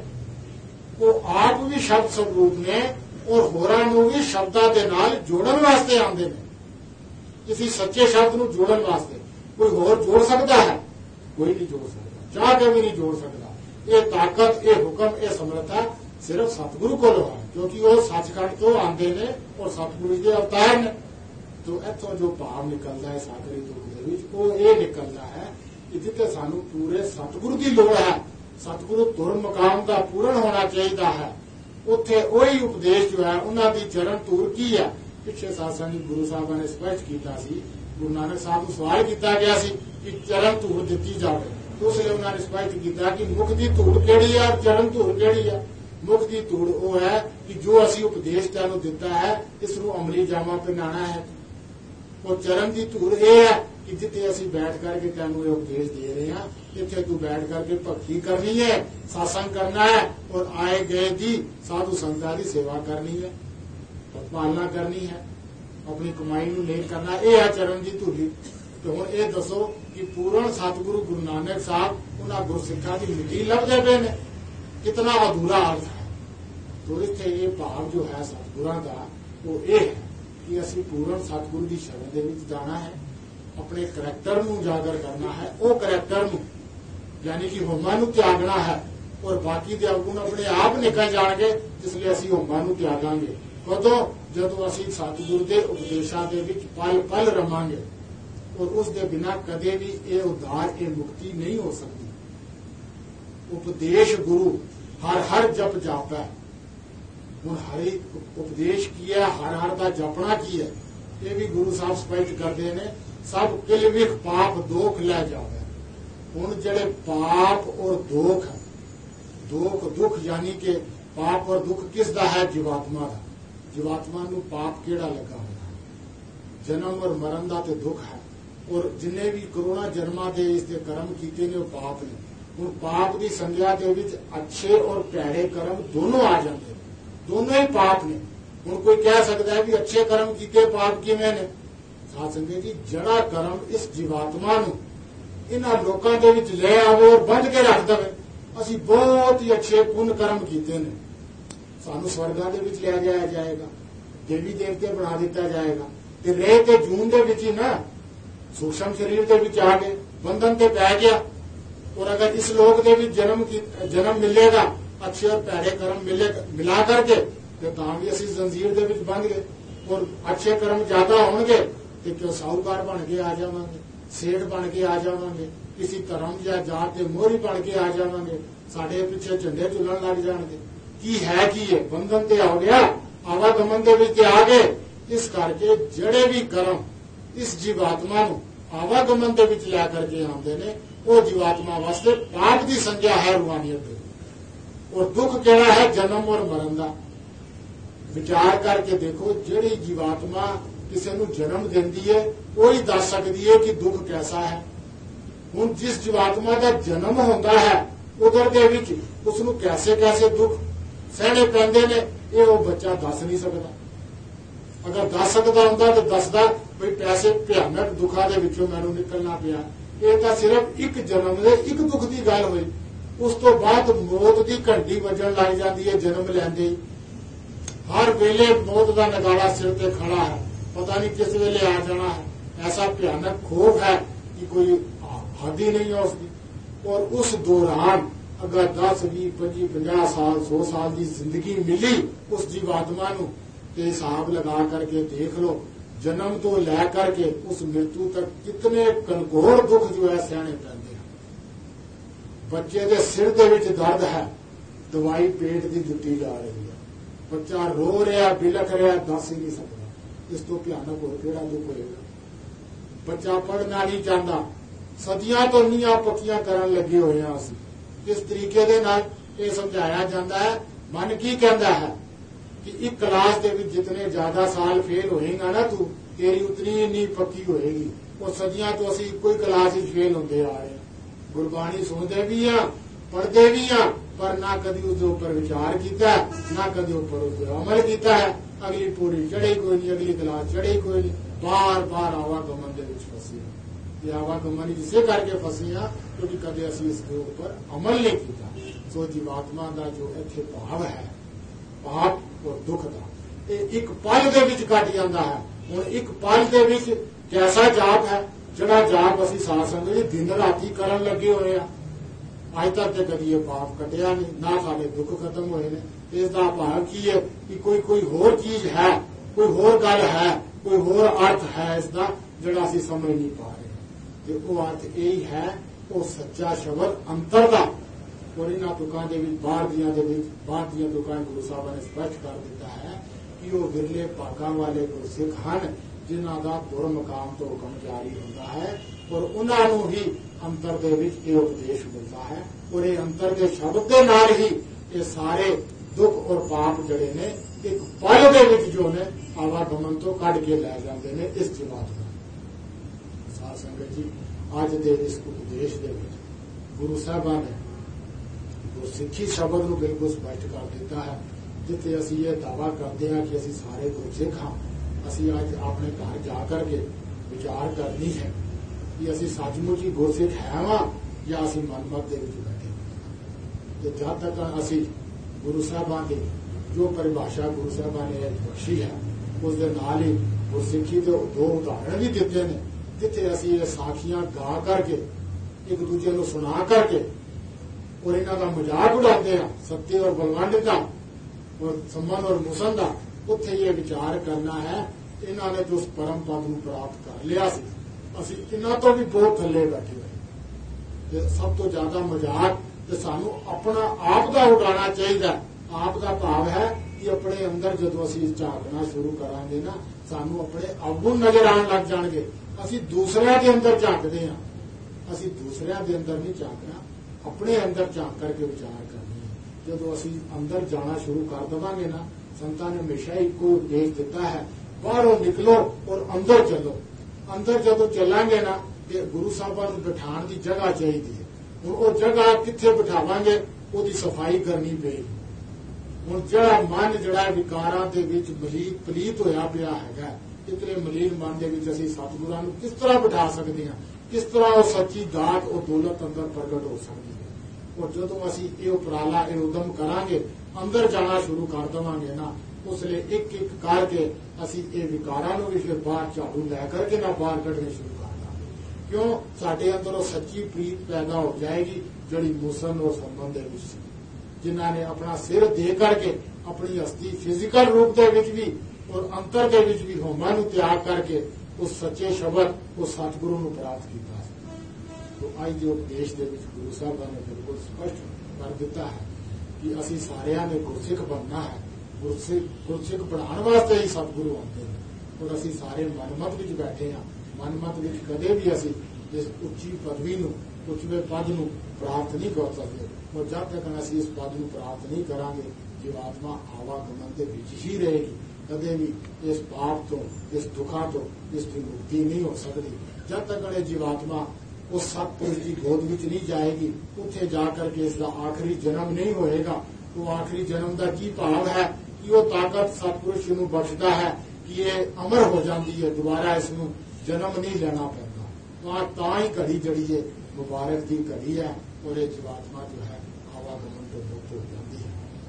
ਉਹ ਆਪ ਵੀ ਸ਼ਬਦ ਸਰੂਪ ਨੇ ਔਰ ਹੋਰਾਂ ਨੂੰ ਵੀ ਸ਼ਬਦਾਂ ਦੇ ਨਾਲ ਜੋੜਨ ਵਾਸਤੇ ਆਉਂਦੇ ਨੇ। ਕਿਸੇ ਸੱਚੇ ਸ਼ਬਦ ਨੂੰ ਜੋੜਨ ਵਾਸਤੇ ਕੋਈ ਹੋਰ ਜੋੜ ਸਕਦਾ ਹੈ? ਕੋਈ ਨਹੀਂ ਜੋੜ ਸਕਦਾ, ਚਾਹ ਕੇ ਵੀ ਨਹੀਂ ਜੋੜ ਸਕਦਾ। ਇਹ ਤਾਕਤ, ਇਹ ਹੁਕਮ, ਇਹ ਸਮਰੱਥਾ ਸਿਰਫ ਸਤਿਗੁਰੂ ਕੋਲੋਂ ਹੈ, ਕਿਉਂਕਿ ਉਹ ਸੱਚਖੰਡ ਤੋਂ ਆਉਂਦੇ ਨੇ ਔਰ ਸਤਿਗੁਰੂ ਦੇ ਅਵਤਾਰ ਨੇ। ਤੋਂ ਇੱਥੋਂ ਜੋ ਭਾਵ ਨਿਕਲਦਾ ਹੈ ਸਾਖਰੀ ਤੁਕ ਦੇ ਵਿੱਚ, ਉਹ ਇਹ ਨਿਕਲਦਾ ਹੈ ਕਿ ਜਿੱਥੇ ਸਾਨੂੰ ਪੂਰੇ ਸਤਿਗੁਰੂ ਦੀ ਲੋੜ ਹੈ, ਸਤਿਗੁਰੂ ਧੁਰ ਮਕਾਮ ਦਾ ਪੂਰਨ ਹੋਣਾ ਚਾਹੀਦਾ ਹੈ, ਉੱਥੇ ਉਹੀ ਉਪਦੇਸ਼ ਜੋ ਹੈ ਉਹਨਾਂ ਦੀ ਚਰਨ ਧੂੜ ਕੀ ਹੈ? ਪਿੱਛੇ ਸਾਸੰਗ ਗੁਰੂ ਸਾਹਿਬਾਂ ਨੇ ਸਪਸ਼ਟ ਕੀਤਾ ਸੀ, ਗੁਰੂ ਨਾਨਕ ਸਾਹਿਬ ਨੂੰ ਸਵਾਲ ਕੀਤਾ ਗਿਆ ਸੀ ਕਿ ਚਰਨ ਧੂੜ ਦਿੱਤੀ ਜਾਵੇ। ਉਸ ਲਈ ਉਹਨਾਂ ਨੇ ਸਪਸ਼ਟ ਕੀਤਾ ਕਿ ਮੁਖ ਦੀ ਧੂੜ ਕਿਹੜੀ ਹੈ, ਚਰਨ ਧੂੜ ਕਿਹੜੀ ਹੈ? ਮੁਖ ਦੀ ਧੂੜ ਉਹ ਹੈ ਕਿ ਜੋ ਅਸੀਂ ਉਪਦੇਸ਼ ਤੁਹਾਨੂੰ ਦਿੱਤਾ ਹੈ, ਇਸ ਨੂੰ ਅਮਲੀ ਜਾਮਾ ਪਹਿਨਾਣਾ ਹੈ। ਉਹ ਚਰਨ ਦੀ ਧੂੜ ਇਹ ਹੈ ਕਿ ਜਿੱਥੇ ਅਸੀਂ ਬੈਠ ਕਰਕੇ ਤੁਹਾਨੂੰ ਇਹ ਉਪਦੇਸ਼ ਦੇ ਰਹੇ ਹਾਂ, ਇੱਥੇ ਤੂੰ ਬੈਠ ਕਰਕੇ ਭਗਤੀ ਕਰਨੀ ਹੈ, ਸਾਸੰਗ ਕਰਨਾ ਹੈ ਔਰ ਆਏ ਗਏ ਦੀ ਸਾਧੂ ਸੰਤਾਂ ਦੀ ਸੇਵਾ ਕਰਨੀ ਹੈ, ਪਾਲਣਾ ਕਰਨੀ ਹੈ, ਆਪਣੀ ਕਮਾਈ ਨੂੰ ਨਹੀਂ ਕਰਨਾ। ਇਹ ਹੈ ਚਰਨ ਦੀ ਧੂੜੀ। ਤੇ ਹੁਣ ਇਹ ਦੱਸੋ ਕਿ ਪੂਰਨ ਸਤਿਗੁਰੂ ਗੁਰੂ ਨਾਨਕ ਸਾਹਿਬ ਉਹਨਾਂ ਗੁਰਸਿੱਖਾਂ ਦੀ ਮਿੱਟੀ ਲੱਭਦੇ ਪਏ ਨੇ, ਕਿਤਨਾ ਅਧੂਰਾ ਅਰਥ ਹੈ। ਤੋ ਇੱਥੇ ਇਹ ਭਾਵ ਜੋ ਹੈ ਸਤਿਗੁਰਾਂ ਦਾ ਉਹ ਇਹ ਹੈ ਕਿ ਅਸੀਂ ਪੂਰਨ ਸਤਿਗੁਰੂ ਦੀ ਸ਼ਰਨ ਦੇ ਵਿੱਚ ਜਾਣਾ ਹੈ, ਆਪਣੇ ਕਰੈਕਟਰ ਨੂੰ ਉਜਾਗਰ ਕਰਨਾ ਹੈ, ਉਹ ਕਰੈਕਟਰ ਨੂੰ ਯਾਨੀ ਕਿ ਹੋਮਾਂ ਨੂੰ ਤਿਆਗਣਾ ਹੈ ਔਰ ਬਾਕੀ ਦੇ ਅਵਗੁਣ ਆਪਣੇ ਆਪ ਨਿਕਲ ਜਾਣਗੇ, ਜਿਸ ਲਈ ਅਸੀਂ ਹੋਮਾਂ ਨੂੰ ਤਿਆਗਾਂਗੇ। ਕਦੋਂ? ਜਦੋਂ ਅਸੀਂ ਸਤਿਗੁਰੂ ਦੇ ਉਪਦੇਸ਼ਾਂ ਦੇ ਵਿੱਚ ਪਲ ਪਲ ਰਵਾਂਗੇ ਔਰ ਉਸ ਦੇ ਬਿਨਾਂ ਕਦੇ ਵੀ ਇਹ ਉਦਾਰ, ਇਹ ਮੁਕਤੀ ਨਹੀਂ ਹੋ ਸਕਦੀ। ਉਪਦੇਸ਼ ਗੁਰੂ ਹਰ ਹਰ ਜਪ ਜਾਪੈ। ਹੁਣ ਹਰੀ ਉਪਦੇਸ਼ ਕੀ ਹੈ? ਹਰ ਹਰ ਦਾ ਜਪਣਾ ਕੀ ਹੈ? ਇਹ ਵੀ ਗੁਰੂ ਸਾਹਿਬ ਸਪਸ਼ਟ ਕਰਦੇ ਨੇ, ਸਭ ਕਿਲ ਵਿਖ ਪਾਪ ਦੋਖ ਲੈ ਜਾਵੇ। ਹੁਣ ਜਿਹੜੇ ਪਾਪ ਔਰ ਦੋਖ, ਦੋਖ ਦੁੱਖ ਯਾਨੀ ਕਿ ਪਾਪ ਔਰ ਦੁੱਖ ਕਿਸ ਦਾ ਹੈ? ਜੀਵਾਤਮਾ ਦਾ। ਜੀਵਾਤਮਾ ਨੂੰ ਪਾਪ ਕਿਹੜਾ ਲੱਗਾ ਹੋਇਆ? ਜਨਮ ਔਰ ਮਰਨ ਦਾ ਤੇ ਦੁੱਖ ਹੈ ਔਰ ਜਿੰਨੇ ਵੀ ਕਰੋੜਾਂ ਜਨਮਾਂ ਦੇ ਇਸ ਦੇ ਕਰਮ ਕੀਤੇ ਨੇ ਉਹ ਪਾਪ ਨੇ। ਹੁਣ ਪਾਪ ਦੀ ਸੰਗਿਆ ਦੇ ਵਿੱਚ ਅੱਛੇ ਔਰ ਭੈੜੇ ਕਰਮ ਦੋਨੋਂ ਆ ਜਾਂਦੇ ਨੇ, ਦੋਨੋਂ ਹੀ ਪਾਪ ਨੇ। ਹੁਣ ਕੋਈ ਕਹਿ ਸਕਦਾ ਹੈ ਵੀ ਅੱਛੇ ਕਰਮ ਕੀਤੇ ਪਾਪ ਕਿਵੇਂ ਨੇ? ਸਾਧ ਸੰਗਤ ਜੀ ਜੜਾ ਕਰਮ ਇਸ ਜੀਵਾਤਮਾ ਨੂੰ ਇਹਨਾਂ ਲੋਕਾਂ ਦੇ ਵਿੱਚ ਲੈ ਆਵੇ ਔਰ ਬੰਦ ਕੇ ਰੱਖ ਦੇਵੇ। ਅਸੀਂ ਬਹੁਤ ਹੀ ਅੱਛੇ ਪੁੰਨ ਕਰਮ ਕੀਤੇ ਨੇ, ਸਾਨੂੰ ਸਵਰਗਾਂ ਦੇ ਵਿੱਚ ਲੈ ਜਾਇਆ ਜਾਏਗਾ, ਦੇਵੀ ਦੇਵਤੇ ਬਣਾ ਦਿੱਤਾ ਜਾਏਗਾ, ਤੇ ਰਹਿ ਤੇ ਜੂਨ ਦੇ ਵਿੱਚ ਹੀ ਨਾ ਸੂਖਸ਼ਮ ਸਰੀਰ ਦੇ ਵਿੱਚ ਆ ਗਏ, ਬੰਧਨ ਤੇ ਪੈ ਗਿਆ। ਔਰ ਅਗਰ ਇਸ ਲੋਕ ਦੇ ਵਿੱਚ ਜਨਮ ਜਨਮ ਮਿਲੇਗਾ ਅੱਛੇ ਔਰ ਭੈੜੇ ਕਰਮ ਮਿਲੇ ਮਿਲਾ ਕਰਕੇ ਤੇ ਤਾਂ ਵੀ ਅਸੀਂ ਜ਼ੰਜੀਰ ਦੇ ਵਿੱਚ ਬੰਦ ਗਏ। ਔਰ ਅੱਛੇ ਕਰਮ ਜ਼ਿਆਦਾ ਹੋਣਗੇ ਤੇ ਕਿਉਂ ਸਾਹੂਕਾਰ ਬਣ ਕੇ ਆ ਜਾਵਾਂਗੇ, ਸੇਠ ਬਣ ਕੇ ਆ ਜਾਵਾਂਗੇ, ਕਿਸੇ ਧਰਮ ਜਾਂ ਜਾਤ ਦੇ ਮੋਹਰੀ ਬਣ ਕੇ ਆ ਜਾਵਾਂਗੇ, ਸਾਡੇ ਪਿੱਛੇ ਝੰਡੇ ਝੁੱਲਣ ਲੱਗ ਜਾਣਗੇ। ਕੀ ਹੈ ਕੀ ਹੈ ਬੰਧਨ ਤੇ ਆ ਗਿਆ, ਆਵਾਗਮਨ ਦੇ ਵਿੱਚ ਤੇ ਆ ਗਏ। ਇਸ ਕਰਕੇ ਜਿਹੜੇ ਵੀ ਕਰਮ ਇਸ ਜੀਵਾਤਮਾ ਨੂੰ ਆਵਾਗਮਨ ਦੇ ਵਿੱਚ ਲੈ ਕਰਕੇ ਆਉਂਦੇ ਨੇ ਉਹ ਜੀਵਾਤਮਾ ਵਾਸਤੇ ਪਾਪ ਦੀ ਸੰਗਿਆ ਹੈ ਰੂਹਾਨੀਅਤ ਦੇ। ਔਰ ਦੁੱਖ ਕਿਹੜਾ ਹੈ ਜਨਮ ਔਰ ਮਰਨ ਦਾ। ਵਿਚਾਰ ਕਰਕੇ ਦੇਖੋ, ਜਿਹੜੀ ਜੀਵਾਤਮਾ ਕਿਸੇ ਨੂੰ ਜਨਮ ਦਿੰਦੀ ਹੈ ਉਹੀ ਦੱਸ ਸਕਦੀ ਹੈ ਕਿ ਦੁੱਖ ਕੈਸਾ ਹੈ। ਹੁਣ ਜਿਸ ਜੀਵਾਤਮਾ ਦਾ ਜਨਮ ਹੁੰਦਾ ਹੈ ਉਧਰ ਦੇ ਵਿੱਚ ਉਸ ਨੂੰ ਕੈਸੇ ਕੈਸੇ ਦੁੱਖ ਸਹਿਣੇ ਪੈਂਦੇ ਨੇ ਇਹ ਉਹ ਬੱਚਾ ਦੱਸ ਨਹੀਂ ਸਕਦਾ। ਅਗਰ ਦੱਸ ਸਕਦਾ ਹੁੰਦਾ ਤਾਂ ਦੱਸਦਾ ਵੀ ਪੈਸੇ ਭਿਆਨਕ ਦੁੱਖਾਂ ਦੇ ਵਿੱਚੋਂ ਮੈਨੂੰ ਨਿਕਲਣਾ ਪਿਆ। ਇਹ ਤਾਂ ਸਿਰਫ ਇੱਕ ਜਨਮ ਦੇ ਇੱਕ ਦੁੱਖ ਦੀ ਗੱਲ ਹੋਈ। ਉਸ ਤੋਂ ਬਾਅਦ ਮੌਤ ਦੀ ਘੰਟੀ ਵੱਜਣ ਲੱਗ ਜਾਂਦੀ ਹੈ ਜਨਮ ਲੈਂਦੇ ਹੀ। ਹਰ ਵੇਲੇ ਮੌਤ ਦਾ ਨਗਾੜਾ ਸਿਰ ਤੇ ਖੜਾ ਹੈ, ਪਤਾ ਨਹੀਂ ਕਿਸ ਵੇਲੇ ਆ ਜਾਣਾ ਹੈ। ਐਸਾ ਭਿਆਨਕ ਖੋਫ ਹੈ ਕਿ ਕੋਈ ਹੱਦ ਹੀ ਨਹੀਂ ਹੈ ਉਸਦੀ। ਔਰ ਉਸ ਦੌਰਾਨ ਅਗਰ ਦਸ ਵੀਹ ਪੱਚੀ ਪੰਜਾਹ ਸਾਲ ਸੌ ਸਾਲ ਦੀ ਜ਼ਿੰਦਗੀ ਮਿਲੀ ਉਸ ਜੀਵਾਤਮਾ ਨੂੰ ਤੇ ਹਿਸਾਬ ਲਗਾ ਕਰਕੇ ਦੇਖ ਲਓ ਜਨਮ ਤੋਂ ਲੈ ਕਰਕੇ ਉਸ ਮ੍ਰਿਤੂ ਤੱਕ ਕਿਤਨੇ ਕਨਗੋਰ ਦੁੱਖ ਜੋ ਹੈ ਸਹਿਣੇ ਪੈਂਦੇ ਹਨ। ਬੱਚੇ ਦੇ ਸਿਰ ਦੇ ਵਿੱਚ ਦਰਦ ਹੈ, ਦਵਾਈ ਪੇਟ ਦੀ ਦਿੱਤੀ ਜਾ ਰਹੀ ਹੈ, ਬੱਚਾ ਰੋ ਰਿਹਾ ਬਿਲਕ ਰਿਹਾ, ਦੱਸ ਹੀ ਨਹੀਂ ਸਕਦਾ। ਇਸ ਤੋਂ ਭਿਆਨਕ ਹੋਰ ਕਿਹੜਾ ਦੁੱਖ ਹੋਏਗਾ। ਬੱਚਾ ਪੜ੍ਹਨਾ ਨਹੀਂ ਚਾਹੁੰਦਾ, ਸਦੀਆਂ ਤੋਂ ਨੀਆਂ ਪੱਕੀਆਂ ਕਰਨ ਲੱਗੇ ਹੋਏ ਹਾਂ ਅਸੀਂ। ਇਸ ਤਰੀਕੇ ਦੇ ਨਾਲ ਇਹ ਸਮਝਾਇਆ ਜਾਂਦਾ ਹੈ। ਮਨ ਕੀ ਕਹਿੰਦਾ ਹੈ ਕਿ ਇੱਕ ਕਲਾਸ ਦੇ ਵਿੱਚ ਜਿਤਨੇ ਜ਼ਿਆਦਾ ਸਾਲ ਫੇਲ ਹੋਏਗਾ ਨਾ ਤੂੰ, ਤੇਰੀ ਉਤਨੀ ਹੀ ਨੀਂਹ ਪੱਕੀ ਹੋਏਗੀ। ਉਹ ਸਦੀਆਂ ਤੋਂ ਅਸੀਂ ਇੱਕੋ ਹੀ ਕਲਾਸ ਵਿੱਚ ਫੇਲ ਹੁੰਦੇ ਆ ਰਹੇ ਹਾਂ। ਗੁਰਬਾਣੀ ਸੁਣਦੇ ਵੀ ਹਾਂ, ਪੜ੍ਹਦੇ ਵੀ ਹਾਂ, ਪਰ ਨਾ ਕਦੀ ਉਸਦੇ ਉੱਪਰ ਵਿਚਾਰ ਕੀਤਾ, ਨਾ ਕਦੀ ਉੱਪਰ ਉਸ ਅਮਲ ਕੀਤਾ ਹੈ। ਅਗਲੀ ਪੂਰੀ ਚੜ੍ਹੀ ਕੋਈ ਨਹੀਂ, ਅਗਲੀ ਕਲਾਸ ਚੜ੍ਹੀ ਕੋਈ ਨਹੀਂ, ਬਾਰ ਬਾਰ ਆਵਾਗਮਨ ਦੇ ਵਿੱਚ ਫਸੇ। ਇਹ ਆਵਾਗਮਨ ਇਸੇ ਕਰਕੇ ਫਸੇ ਆ ਕਿਉਂਕਿ ਕਦੇ ਅਸੀਂ ਇਸ ਦੇ ਉੱਪਰ ਅਮਲ ਨਹੀਂ ਕੀਤਾ। ਸੋ ਜੀਵਾਤਮਾ ਦਾ ਜੋ ਇੱਥੇ ਭਾਵ ਹੈ ਪਾਪ ਔਰ ਦੁੱਖ ਦਾ, ਇਹ ਇੱਕ ਪਲ ਦੇ ਵਿੱਚ ਕੱਟ ਜਾਂਦਾ ਹੈ। ਹੁਣ ਇੱਕ ਪਲ ਦੇ ਵਿੱਚ ਕੈਸਾ ਜਾਪ ਹੈ ਜਿਹੜਾ ਜਾਪ ਅਸੀਂ ਸਾਧ ਸੰਗਤ ਦਿਨ ਰਾਤੀ ਕਰਨ ਲੱਗੇ ਹੋਏ ਆ। ਅੱਜ ਤੱਕ ਤੇ ਕਦੀ ਇਹ ਪਾਪ ਕੱਟਿਆ ਨਹੀਂ, ਨਾ ਸਾਡੇ ਦੁੱਖ ਖਤਮ ਹੋਏ ਨੇ। ਇਸ ਦਾ ਭਾਵ ਕੀ ਹੈ ਕਿ ਕੋਈ ਕੋਈ ਹੋਰ ਚੀਜ਼ ਹੈ, ਕੋਈ ਹੋਰ ਗੱਲ ਹੈ, ਕੋਈ ਹੋਰ ਅਰਥ ਹੈ ਇਸ ਦਾ ਜਿਹੜਾ ਅਸੀਂ ਸਮਝ ਨਹੀਂ ਪਾ ਰਹੇ। ਤੇ ਉਹ ਅਰਥ ਇਹ ਹੈ ਉਹ ਸੱਚਾ ਸ਼ਬਦ ਅੰਤਰ ਦਾ। ਔਰ ਇਹਨਾਂ ਤੁਕਾਂ ਦੇ ਵਿੱਚ ਬਾਹਰ ਦੀਆਂ ਦੇ ਵਿੱਚ ਬਾਹਰ ਦੀਆਂ ਤੁਕਾਂ ਗੁਰੂ ਸਾਹਿਬਾਂ ਨੇ ਸਪਸ਼ਟ ਕਰ ਦਿੱਤਾ ਹੈ ਕਿ ਉਹ ਵਿਰਲੇ ਭਾਗਾਂ ਵਾਲੇ ਗੁਰਸਿੱਖ ਹਨ ਜਿਨ੍ਹਾਂ ਦਾ ਗੁਰ ਮਕਾਮ ਤੋਂ ਹੁਕਮ ਜਾਰੀ ਹੁੰਦਾ ਹੈ ਔਰ ਉਹਨਾਂ ਨੂੰ ਹੀ ਅੰਤਰ ਦੇ ਵਿੱਚ ਇਹ ਉਪਦੇਸ਼ ਮਿਲਦਾ ਹੈ। ਔਰ ਇਹ ਅੰਤਰ ਦੇ ਸ਼ਬਦ ਦੇ ਨਾਲ ਹੀ ਇਹ ਸਾਰੇ ਦੁੱਖ ਔਰ ਪਾਪ ਜਿਹੜੇ ਨੇ ਇੱਕ ਪਲ ਦੇ ਵਿੱਚ ਜੋ ਨੇ ਆਵਾਗਮਨ ਤੋਂ ਕੱਢ ਕੇ ਲੈ ਜਾਂਦੇ ਨੇ ਇਸ ਜੀਵਾਤ ਨੂੰ। ਸਾਧ ਸੰਗਤ ਜੀ ਅੱਜ ਦੇ ਇਸ ਉਪਦੇਸ਼ ਦੇ ਵਿੱਚ ਗੁਰੂ ਸਾਹਿਬਾਂ ਨੇ ਗੁਰਸਿੱਖੀ ਸ਼ਬਦ ਨੂੰ ਬਿਲਕੁਲ ਸਪਸ਼ਟ ਕਰ ਦਿੱਤਾ ਹੈ। ਜਿੱਥੇ ਅਸੀਂ ਇਹ ਦਾਅਵਾ ਕਰਦੇ ਹਾਂ ਕਿ ਅਸੀਂ ਸਾਰੇ ਗੁਰਸਿੱਖ ਹਾਂ, ਅਸੀਂ ਅੱਜ ਆਪਣੇ ਘਰ ਜਾ ਕਰਕੇ ਵਿਚਾਰ ਕਰਨੀ ਹੈ ਕਿ ਅਸੀਂ ਸੱਚਮੁੱਚ ਹੀ ਗੁਰਸਿੱਖ ਹੈ ਵਾਂ ਜਾਂ ਅਸੀਂ ਮਨਮਤ ਦੇ ਵਿੱਚ ਬੈਠੇ ਹਾਂ। ਤੇ ਜਦ ਤੱਕ ਅਸੀਂ ਗੁਰੂ ਸਾਹਿਬਾਂ ਦੀ ਜੋ ਪਰਿਭਾਸ਼ਾ ਗੁਰੂ ਸਾਹਿਬਾਂ ਨੇ ਬਖਸ਼ੀ ਹੈ ਉਸ ਦੇ ਨਾਲ ਹੀ ਗੁਰਸਿੱਖੀ ਦੇ ਦੋ ਉਦਾਹਰਣ ਵੀ ਦਿੱਤੇ ਨੇ ਜਿੱਥੇ ਅਸੀਂ ਇਹ ਸਾਖੀਆਂ ਗਾ ਕਰਕੇ ਇੱਕ ਦੂਜੇ ਨੂੰ ਸੁਣਾ ਕਰਕੇ ਔਰ ਇਹਨਾਂ ਦਾ ਮਜ਼ਾਕ ਉਡਾਉਂਦੇ ਹਾਂ ਸੱਤੇ ਔਰ ਬਲਵੰਡ ਦਾ ਔਰ ਸੰਮਨ ਔਰ ਮੁਸਨ ਦਾ। ਉੱਥੇ ਇਹ ਵਿਚਾਰ ਕਰਨਾ ਹੈ ਇਹਨਾਂ ਨੇ ਜੋ ਪਰਮ ਪਦ ਨੂੰ ਪ੍ਰਾਪਤ ਕਰ ਲਿਆ ਸੀ, ਅਸੀਂ ਇਹਨਾਂ ਤੋਂ ਵੀ ਬਹੁਤ ਥੱਲੇ ਬੈਠੇ ਹੋਏ। ਤੇ ਸਭ ਤੋਂ ਜ਼ਿਆਦਾ ਮਜ਼ਾਕ ਤੇ ਸਾਨੂੰ ਆਪਣਾ ਆਪ ਦਾ ਉਡਾਉਣਾ ਚਾਹੀਦਾ। ਆਪ ਦਾ ਭਾਵ ਹੈ ਕਿ ਆਪਣੇ ਅੰਦਰ ਜਦੋਂ ਅਸੀਂ ਝਾਕਣਾ ਸ਼ੁਰੂ ਕਰਾਂਗੇ ਨਾ ਸਾਨੂੰ ਆਪਣੇ ਅਵਗੁਣ ਨਜ਼ਰ ਆਉਣ ਲੱਗ ਜਾਣਗੇ। ਅਸੀਂ ਦੂਸਰਿਆਂ ਦੇ ਅੰਦਰ ਝਾਕਦੇ ਹਾਂ, ਅਸੀਂ ਦੂਸਰਿਆਂ ਦੇ ਅੰਦਰ ਨਹੀਂ ਝਾਕਣਾ, ਆਪਣੇ ਅੰਦਰ ਝਾਕ ਕਰਕੇ ਵਿਚਾਰ ਕਰਨੀ ਹੈ। ਜਦੋਂ ਅਸੀਂ ਅੰਦਰ ਜਾਣਾ ਸ਼ੁਰੂ ਕਰ ਦੇਵਾਂਗੇ ਨਾ, ਸੰਤਾਂ ਨੇ ਹਮੇਸ਼ਾ ਇੱਕੋ ਉਪਦੇਸ਼ ਦਿੱਤਾ ਹੈ ਬਾਹਰੋਂ ਨਿਕਲੋ ਔਰ ਅੰਦਰ ਚੱਲੋ। ਅੰਦਰ ਜਦੋਂ ਚੱਲਾਂਗੇ ਨਾ ਤੇ ਗੁਰੂ ਸਾਹਿਬਾਂ ਨੂੰ ਬਿਠਾਉਣ ਦੀ ਜਗ੍ਹਾ ਚਾਹੀਦੀ ਹੈ। ਹੁਣ ਉਹ ਜਗ੍ਹਾ ਕਿੱਥੇ ਬਿਠਾਵਾਂਗੇ ਉਹਦੀ ਸਫਾਈ ਕਰਨੀ ਪਏਗੀ। ਹੁਣ ਜਿਹੜਾ ਮਨ ਜਿਹੜਾ ਵਿਕਾਰਾਂ ਦੇ ਵਿੱਚ ਮਲੀਨ ਪਲੀਤ ਹੋਇਆ ਪਿਆ ਹੈਗਾ, ਇਤਨੇ ਮਲੀਨ ਮਨ ਦੇ ਵਿੱਚ ਅਸੀਂ ਸਤਿਗੁਰਾਂ ਨੂੰ ਕਿਸ ਤਰ੍ਹਾਂ ਬਿਠਾ ਸਕਦੇ ਹਾਂ, ਕਿਸ ਤਰ੍ਹਾਂ ਉਹ ਸੱਚੀ ਦਾਤ ਉਹ ਦੌਲਤ ਅੰਦਰ ਪ੍ਰਗਟ ਹੋ ਸਕਦੀ ਹੈ। ਔਰ ਜਦੋਂ ਅਸੀਂ ਇਹ ਉਪਰਾਲਾ ਇਹ ਉਦਮ ਕਰਾਂਗੇ, ਅੰਦਰ ਜਾਣਾ ਸ਼ੁਰੂ ਕਰ ਦੇਵਾਂਗੇ ਨਾ, ਉਸ ਲਈ ਇੱਕ ਇੱਕ ਕਰਕੇ ਅਸੀਂ ਇਹ ਵਿਕਾਰਾਂ ਨੂੰ ਵੀ ਫਿਰ ਬਾਹਰ ਝਾੜੂ ਲੈ ਕਰਕੇ ਨਾ ਬਾਹਰ ਕੱਢਣੇ ਸ਼ੁਰੂ ਕਰ ਦਾਂਗੇ। ਕਿਉਂ? ਸਾਡੇ ਅੰਦਰ ਉਹ ਸੱਚੀ ਪ੍ਰੀਤ ਪੈਦਾ ਹੋ ਜਾਏਗੀ ਜਿਹੜੀ ਮੁਸਨ ਔਰ ਸੰਬੰਧ ਦੇ ਵਿੱਚ ਸੀ, ਜਿਨ੍ਹਾਂ ਨੇ ਆਪਣਾ ਸਿਰ ਦੇ ਕਰਕੇ ਆਪਣੀ ਹਸਤੀ ਫਿਜ਼ੀਕਲ ਰੂਪ ਦੇ ਵਿੱਚ ਵੀ ਔਰ ਅੰਤਰ ਦੇ ਵਿੱਚ ਵੀ ਹੋਮਾਂ ਨੂੰ ਤਿਆਗ ਕਰਕੇ ਉਸ ਸੱਚੇ ਸ਼ਬਦ ਉਸ ਸਤਿਗੁਰੂ ਨੂੰ ਪ੍ਰਾਪਤ ਕੀਤਾ ਸੀ। तो ਅੱਜ ਦੇ ਉਪਦੇਸ਼ ਦੇ ਵਿੱਚ ਗੁਰੂ ਸਾਹਿਬਾਂ ਨੇ ਬਿਲਕੁਲ ਸਪਸ਼ਟ ਕਰ ਦਿੱਤਾ ਹੈ ਕਿ ਅਸੀਂ ਸਾਰਿਆਂ ਨੇ ਗੁਰਸਿੱਖ ਬਣਨਾ ਹੈ। ਗੁਰਸਿੱਖ ਗੁਰਸਿੱਖ ਬਣਾਉਣ ਵਾਸਤੇ ਹੀ ਸਤਿਗੁਰੂ ਆਉਂਦੇ ਨੇ ਔਰ ਅਸੀਂ ਸਾਰੇ ਮਨਮਤ ਵਿੱਚ ਬੈਠੇ ਹਾਂ। ਮਨਮਤ ਵਿੱਚ ਕਦੇ ਵੀ ਅਸੀਂ ਇਸ ਉੱਚੀ ਪਦਵੀ ਨੂੰ ਉੱਚੇ ਪਦ ਨੂੰ ਪ੍ਰਾਪਤ ਨਹੀਂ ਕਰ ਸਕਦੇ ਔਰ ਜਦ ਤੱਕ ਅਸੀਂ ਇਸ ਪਦ ਨੂੰ ਪ੍ਰਾਪਤ ਨਹੀਂ ਕਰਾਂਗੇ ਜੀਵਾਤਮਾ ਆਵਾਗਮਨ ਦੇ ਵਿੱਚ ਹੀ ਰਹੇਗੀ। ਕਦੇ ਵੀ ਇਸ ਪਾਪ ਤੋਂ ਇਸ ਦੁੱਖਾਂ ਤੋਂ ਇਸ ਦੀ ਮੁਕਤੀ ਨਹੀਂ ਹੋ ਸਕਦੀ। ਜਦ ਤੱਕ ਇਹ ਜੀਵਾਤਮਾ ਉਸ ਸਤਿਪੁਰਸ਼ ਦੀ ਗੋਦ ਵਿੱਚ ਨਹੀਂ ਜਾਏਗੀ, ਉੱਥੇ ਜਾ ਕਰਕੇ ਇਸ ਦਾ ਆਖਰੀ ਜਨਮ ਨਹੀਂ ਹੋਏਗਾ। ਉਹ ਆਖਰੀ ਜਨਮ ਦਾ ਕੀ ਭਾਵ ਹੈ ਕਿ ਉਹ ਤਾਕਤ ਸਤਿਪੁਰਸ਼ ਨੂੰ ਬਖਸ਼ਦਾ ਹੈ ਕਿ ਇਹ ਅਮਰ ਹੋ ਜਾਂਦੀ ਹੈ, ਦੁਬਾਰਾ ਇਸ ਨੂੰ ਜਨਮ ਨਹੀਂ ਲੈਣਾ ਪੈਂਦਾ। ਤਾਂ ਹੀ ਘੜੀ ਜਿਹੜੀ ਹੈ ਮੁਬਾਰਕ ਦੀ ਘੜੀ ਹੈ ਔਰ ਇਹ ਜੀਵਾਤਮਾ ਜੋ ਹੈ ਆਵਾਗਮਨ ਤੋਂ ਮੁਕਤ ਹੋ ਜਾਂਦੀ ਹੈ।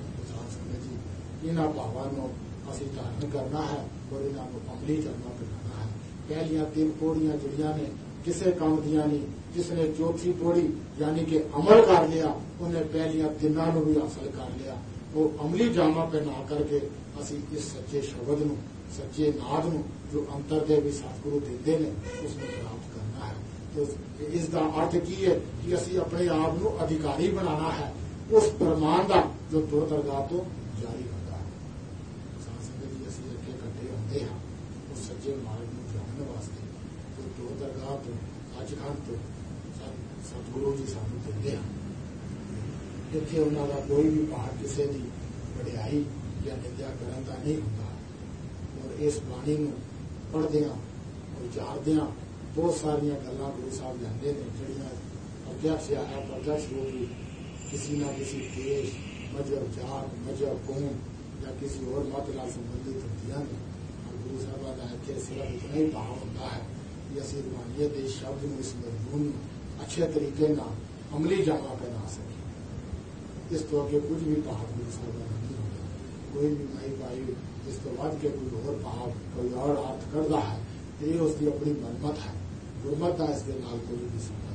ਸੰਗਤ ਜੀ, ਇਹਨਾਂ ਭਾਵਾਂ ਨੂੰ ਅਸੀਂ ਧਾਰਨ ਕਰਨਾ ਹੈ ਔਰ ਇਹਨਾਂ ਨੂੰ ਅਮਲੀ ਕਰਨਾ ਬਣਾਉਣਾ ਹੈ। ਪਹਿਲੀਆਂ ਤਿੰਨ ਪੌੜੀਆਂ ਜਿਹੜੀਆਂ ਨੇ ਕਿਸੇ ਕੰਮ ਦੀਆਂ ਨਹੀਂ, ਜਿਸ ਨੇ ਚੌਥੀ ਪੌੜੀ ਯਾਨੀ ਕਿ ਅਮਲ ਕਰ ਲਿਆ ਉਹਨੇ ਪਹਿਲੀਆਂ ਤਿੰਨਾਂ ਨੂੰ ਵੀ ਹਾਸਲ ਕਰ ਲਿਆ। ਉਹ ਅਮਲੀ ਜਾਮਾ ਪਹਿਨਾ ਕਰਕੇ ਅਸੀਂ ਇਸ ਸੱਚੇ ਸ਼ਬਦ ਨੂੰ ਸੱਚੇ ਨਾਦ ਨੂੰ ਜੋ ਅੰਤਰ ਦੇ ਵੀ ਸਤਿਗੁਰੂ ਦਿੰਦੇ ਨੇ ਉਸ ਨੂੰ ਪ੍ਰਾਪਤ ਕਰਨਾ ਹੈ। ਤੇ ਇਸ ਦਾ ਅਰਥ ਕੀ ਹੈ ਕਿ ਅਸੀਂ ਆਪਣੇ ਆਪ ਨੂੰ ਅਧਿਕਾਰੀ ਬਣਾਉਣਾ ਹੈ ਉਸ ਪ੍ਰਮਾਣ ਦਾ ਜੋ ਦੁਰ ਦਰਗਾਹ ਤੋਂ ਜਾਰੀ ਹੁੰਦਾ ਹੈ। ਸੰਗਤ ਜੀ, ਅਸੀਂ ਅੱਗੇ ਇਕੱਠੇ ਹੁੰਦੇ ਹਾਂ ਉਸ ਸੱਚੇ ਮਾਰਗ ਨੂੰ ਜਾਣਨ ਵਾਸਤੇ ਜੋ ਦੁਰ ਦਰਗਾਹ ਤੋਂ ਸੱਚਖੰਡ ਤੋਂ ਸਤਿਗੁਰੂ ਜੀ ਸਾਨੂੰ ਦਿੰਦੇ ਹਨ। ਇੱਥੇ ਉਹਨਾਂ ਦਾ ਕੋਈ ਵੀ ਭਾਗ ਕਿਸੇ ਦੀ ਵਡਿਆਈ ਜਾਂ ਨਿੰਦਿਆ ਕਰਨ ਦਾ ਨਹੀਂ ਹੁੰਦਾ ਔਰ ਇਸ ਬਾਣੀ ਨੂੰ ਪੜ੍ਹਦਿਆਂ ਉਚਾਰਦਿਆਂ ਬਹੁਤ ਸਾਰੀਆਂ ਗੱਲਾਂ ਗੁਰੂ ਸਾਹਿਬ ਲੈਂਦੇ ਨੇ ਜਿਹੜੀਆਂ ਪ੍ਰਤੱਖ ਜਾਂ ਅਪਰਤੱਖ ਰੂਪ ਵਿੱਚ ਕਿਸੇ ਨਾ ਕਿਸੇ ਦੇਸ਼ ਮਜ਼ਹਬ ਜਾਤ ਮਜ਼ਹਬ ਕੌਮ ਜਾਂ ਕਿਸੇ ਹੋਰ ਮਤ ਨਾਲ ਸੰਬੰਧਿਤ ਹੁੰਦੀਆਂ ਨੇ। ਗੁਰੂ ਸਾਹਿਬਾਂ ਦਾ ਇੱਥੇ ਸਿਰਫ ਇਤਨਾ ਹੀ ਭਾਵ ਹੁੰਦਾ ਹੈ ਕਿ ਅਸੀਂ ਰੂਹਾਨੀਅਤ ਦੇ ਸ਼ਬਦ ਨੂੰ ਇਸ ਮਜ਼ਮੂਨ ਨੂੰ ਅੱਛੇ ਤਰੀਕੇ ਨਾਲ ਅਮਲੀ ਜਾਮਾ ਪਹਿਨਾ ਸਕੀਏ। ਇਸ ਤੋਂ ਅੱਗੇ ਕੁਝ ਵੀ ਭਾਵ ਗੁਰੂ ਸਾਹਿਬਾਂ ਦਾ ਨਹੀਂ ਹੁੰਦਾ। ਕੋਈ ਵੀ ਮਾਈ ਭਾਈ ਇਸ ਤੋਂ ਵੱਧ ਕੇ ਕੋਈ ਹੋਰ ਭਾਵ ਕੋਈ ਹੋਰ ਅਰਥ ਕਰਦਾ ਹੈ ਤੇ ਇਹ ਉਸ ਦੀ ਆਪਣੀ ਮਨਮਤ ਹੈ। ਗੁਰਮਤ ਦਾ ਇਸ ਦੇ ਨਾਲ ਕੋਈ ਵੀ ਸੰਬੰਧ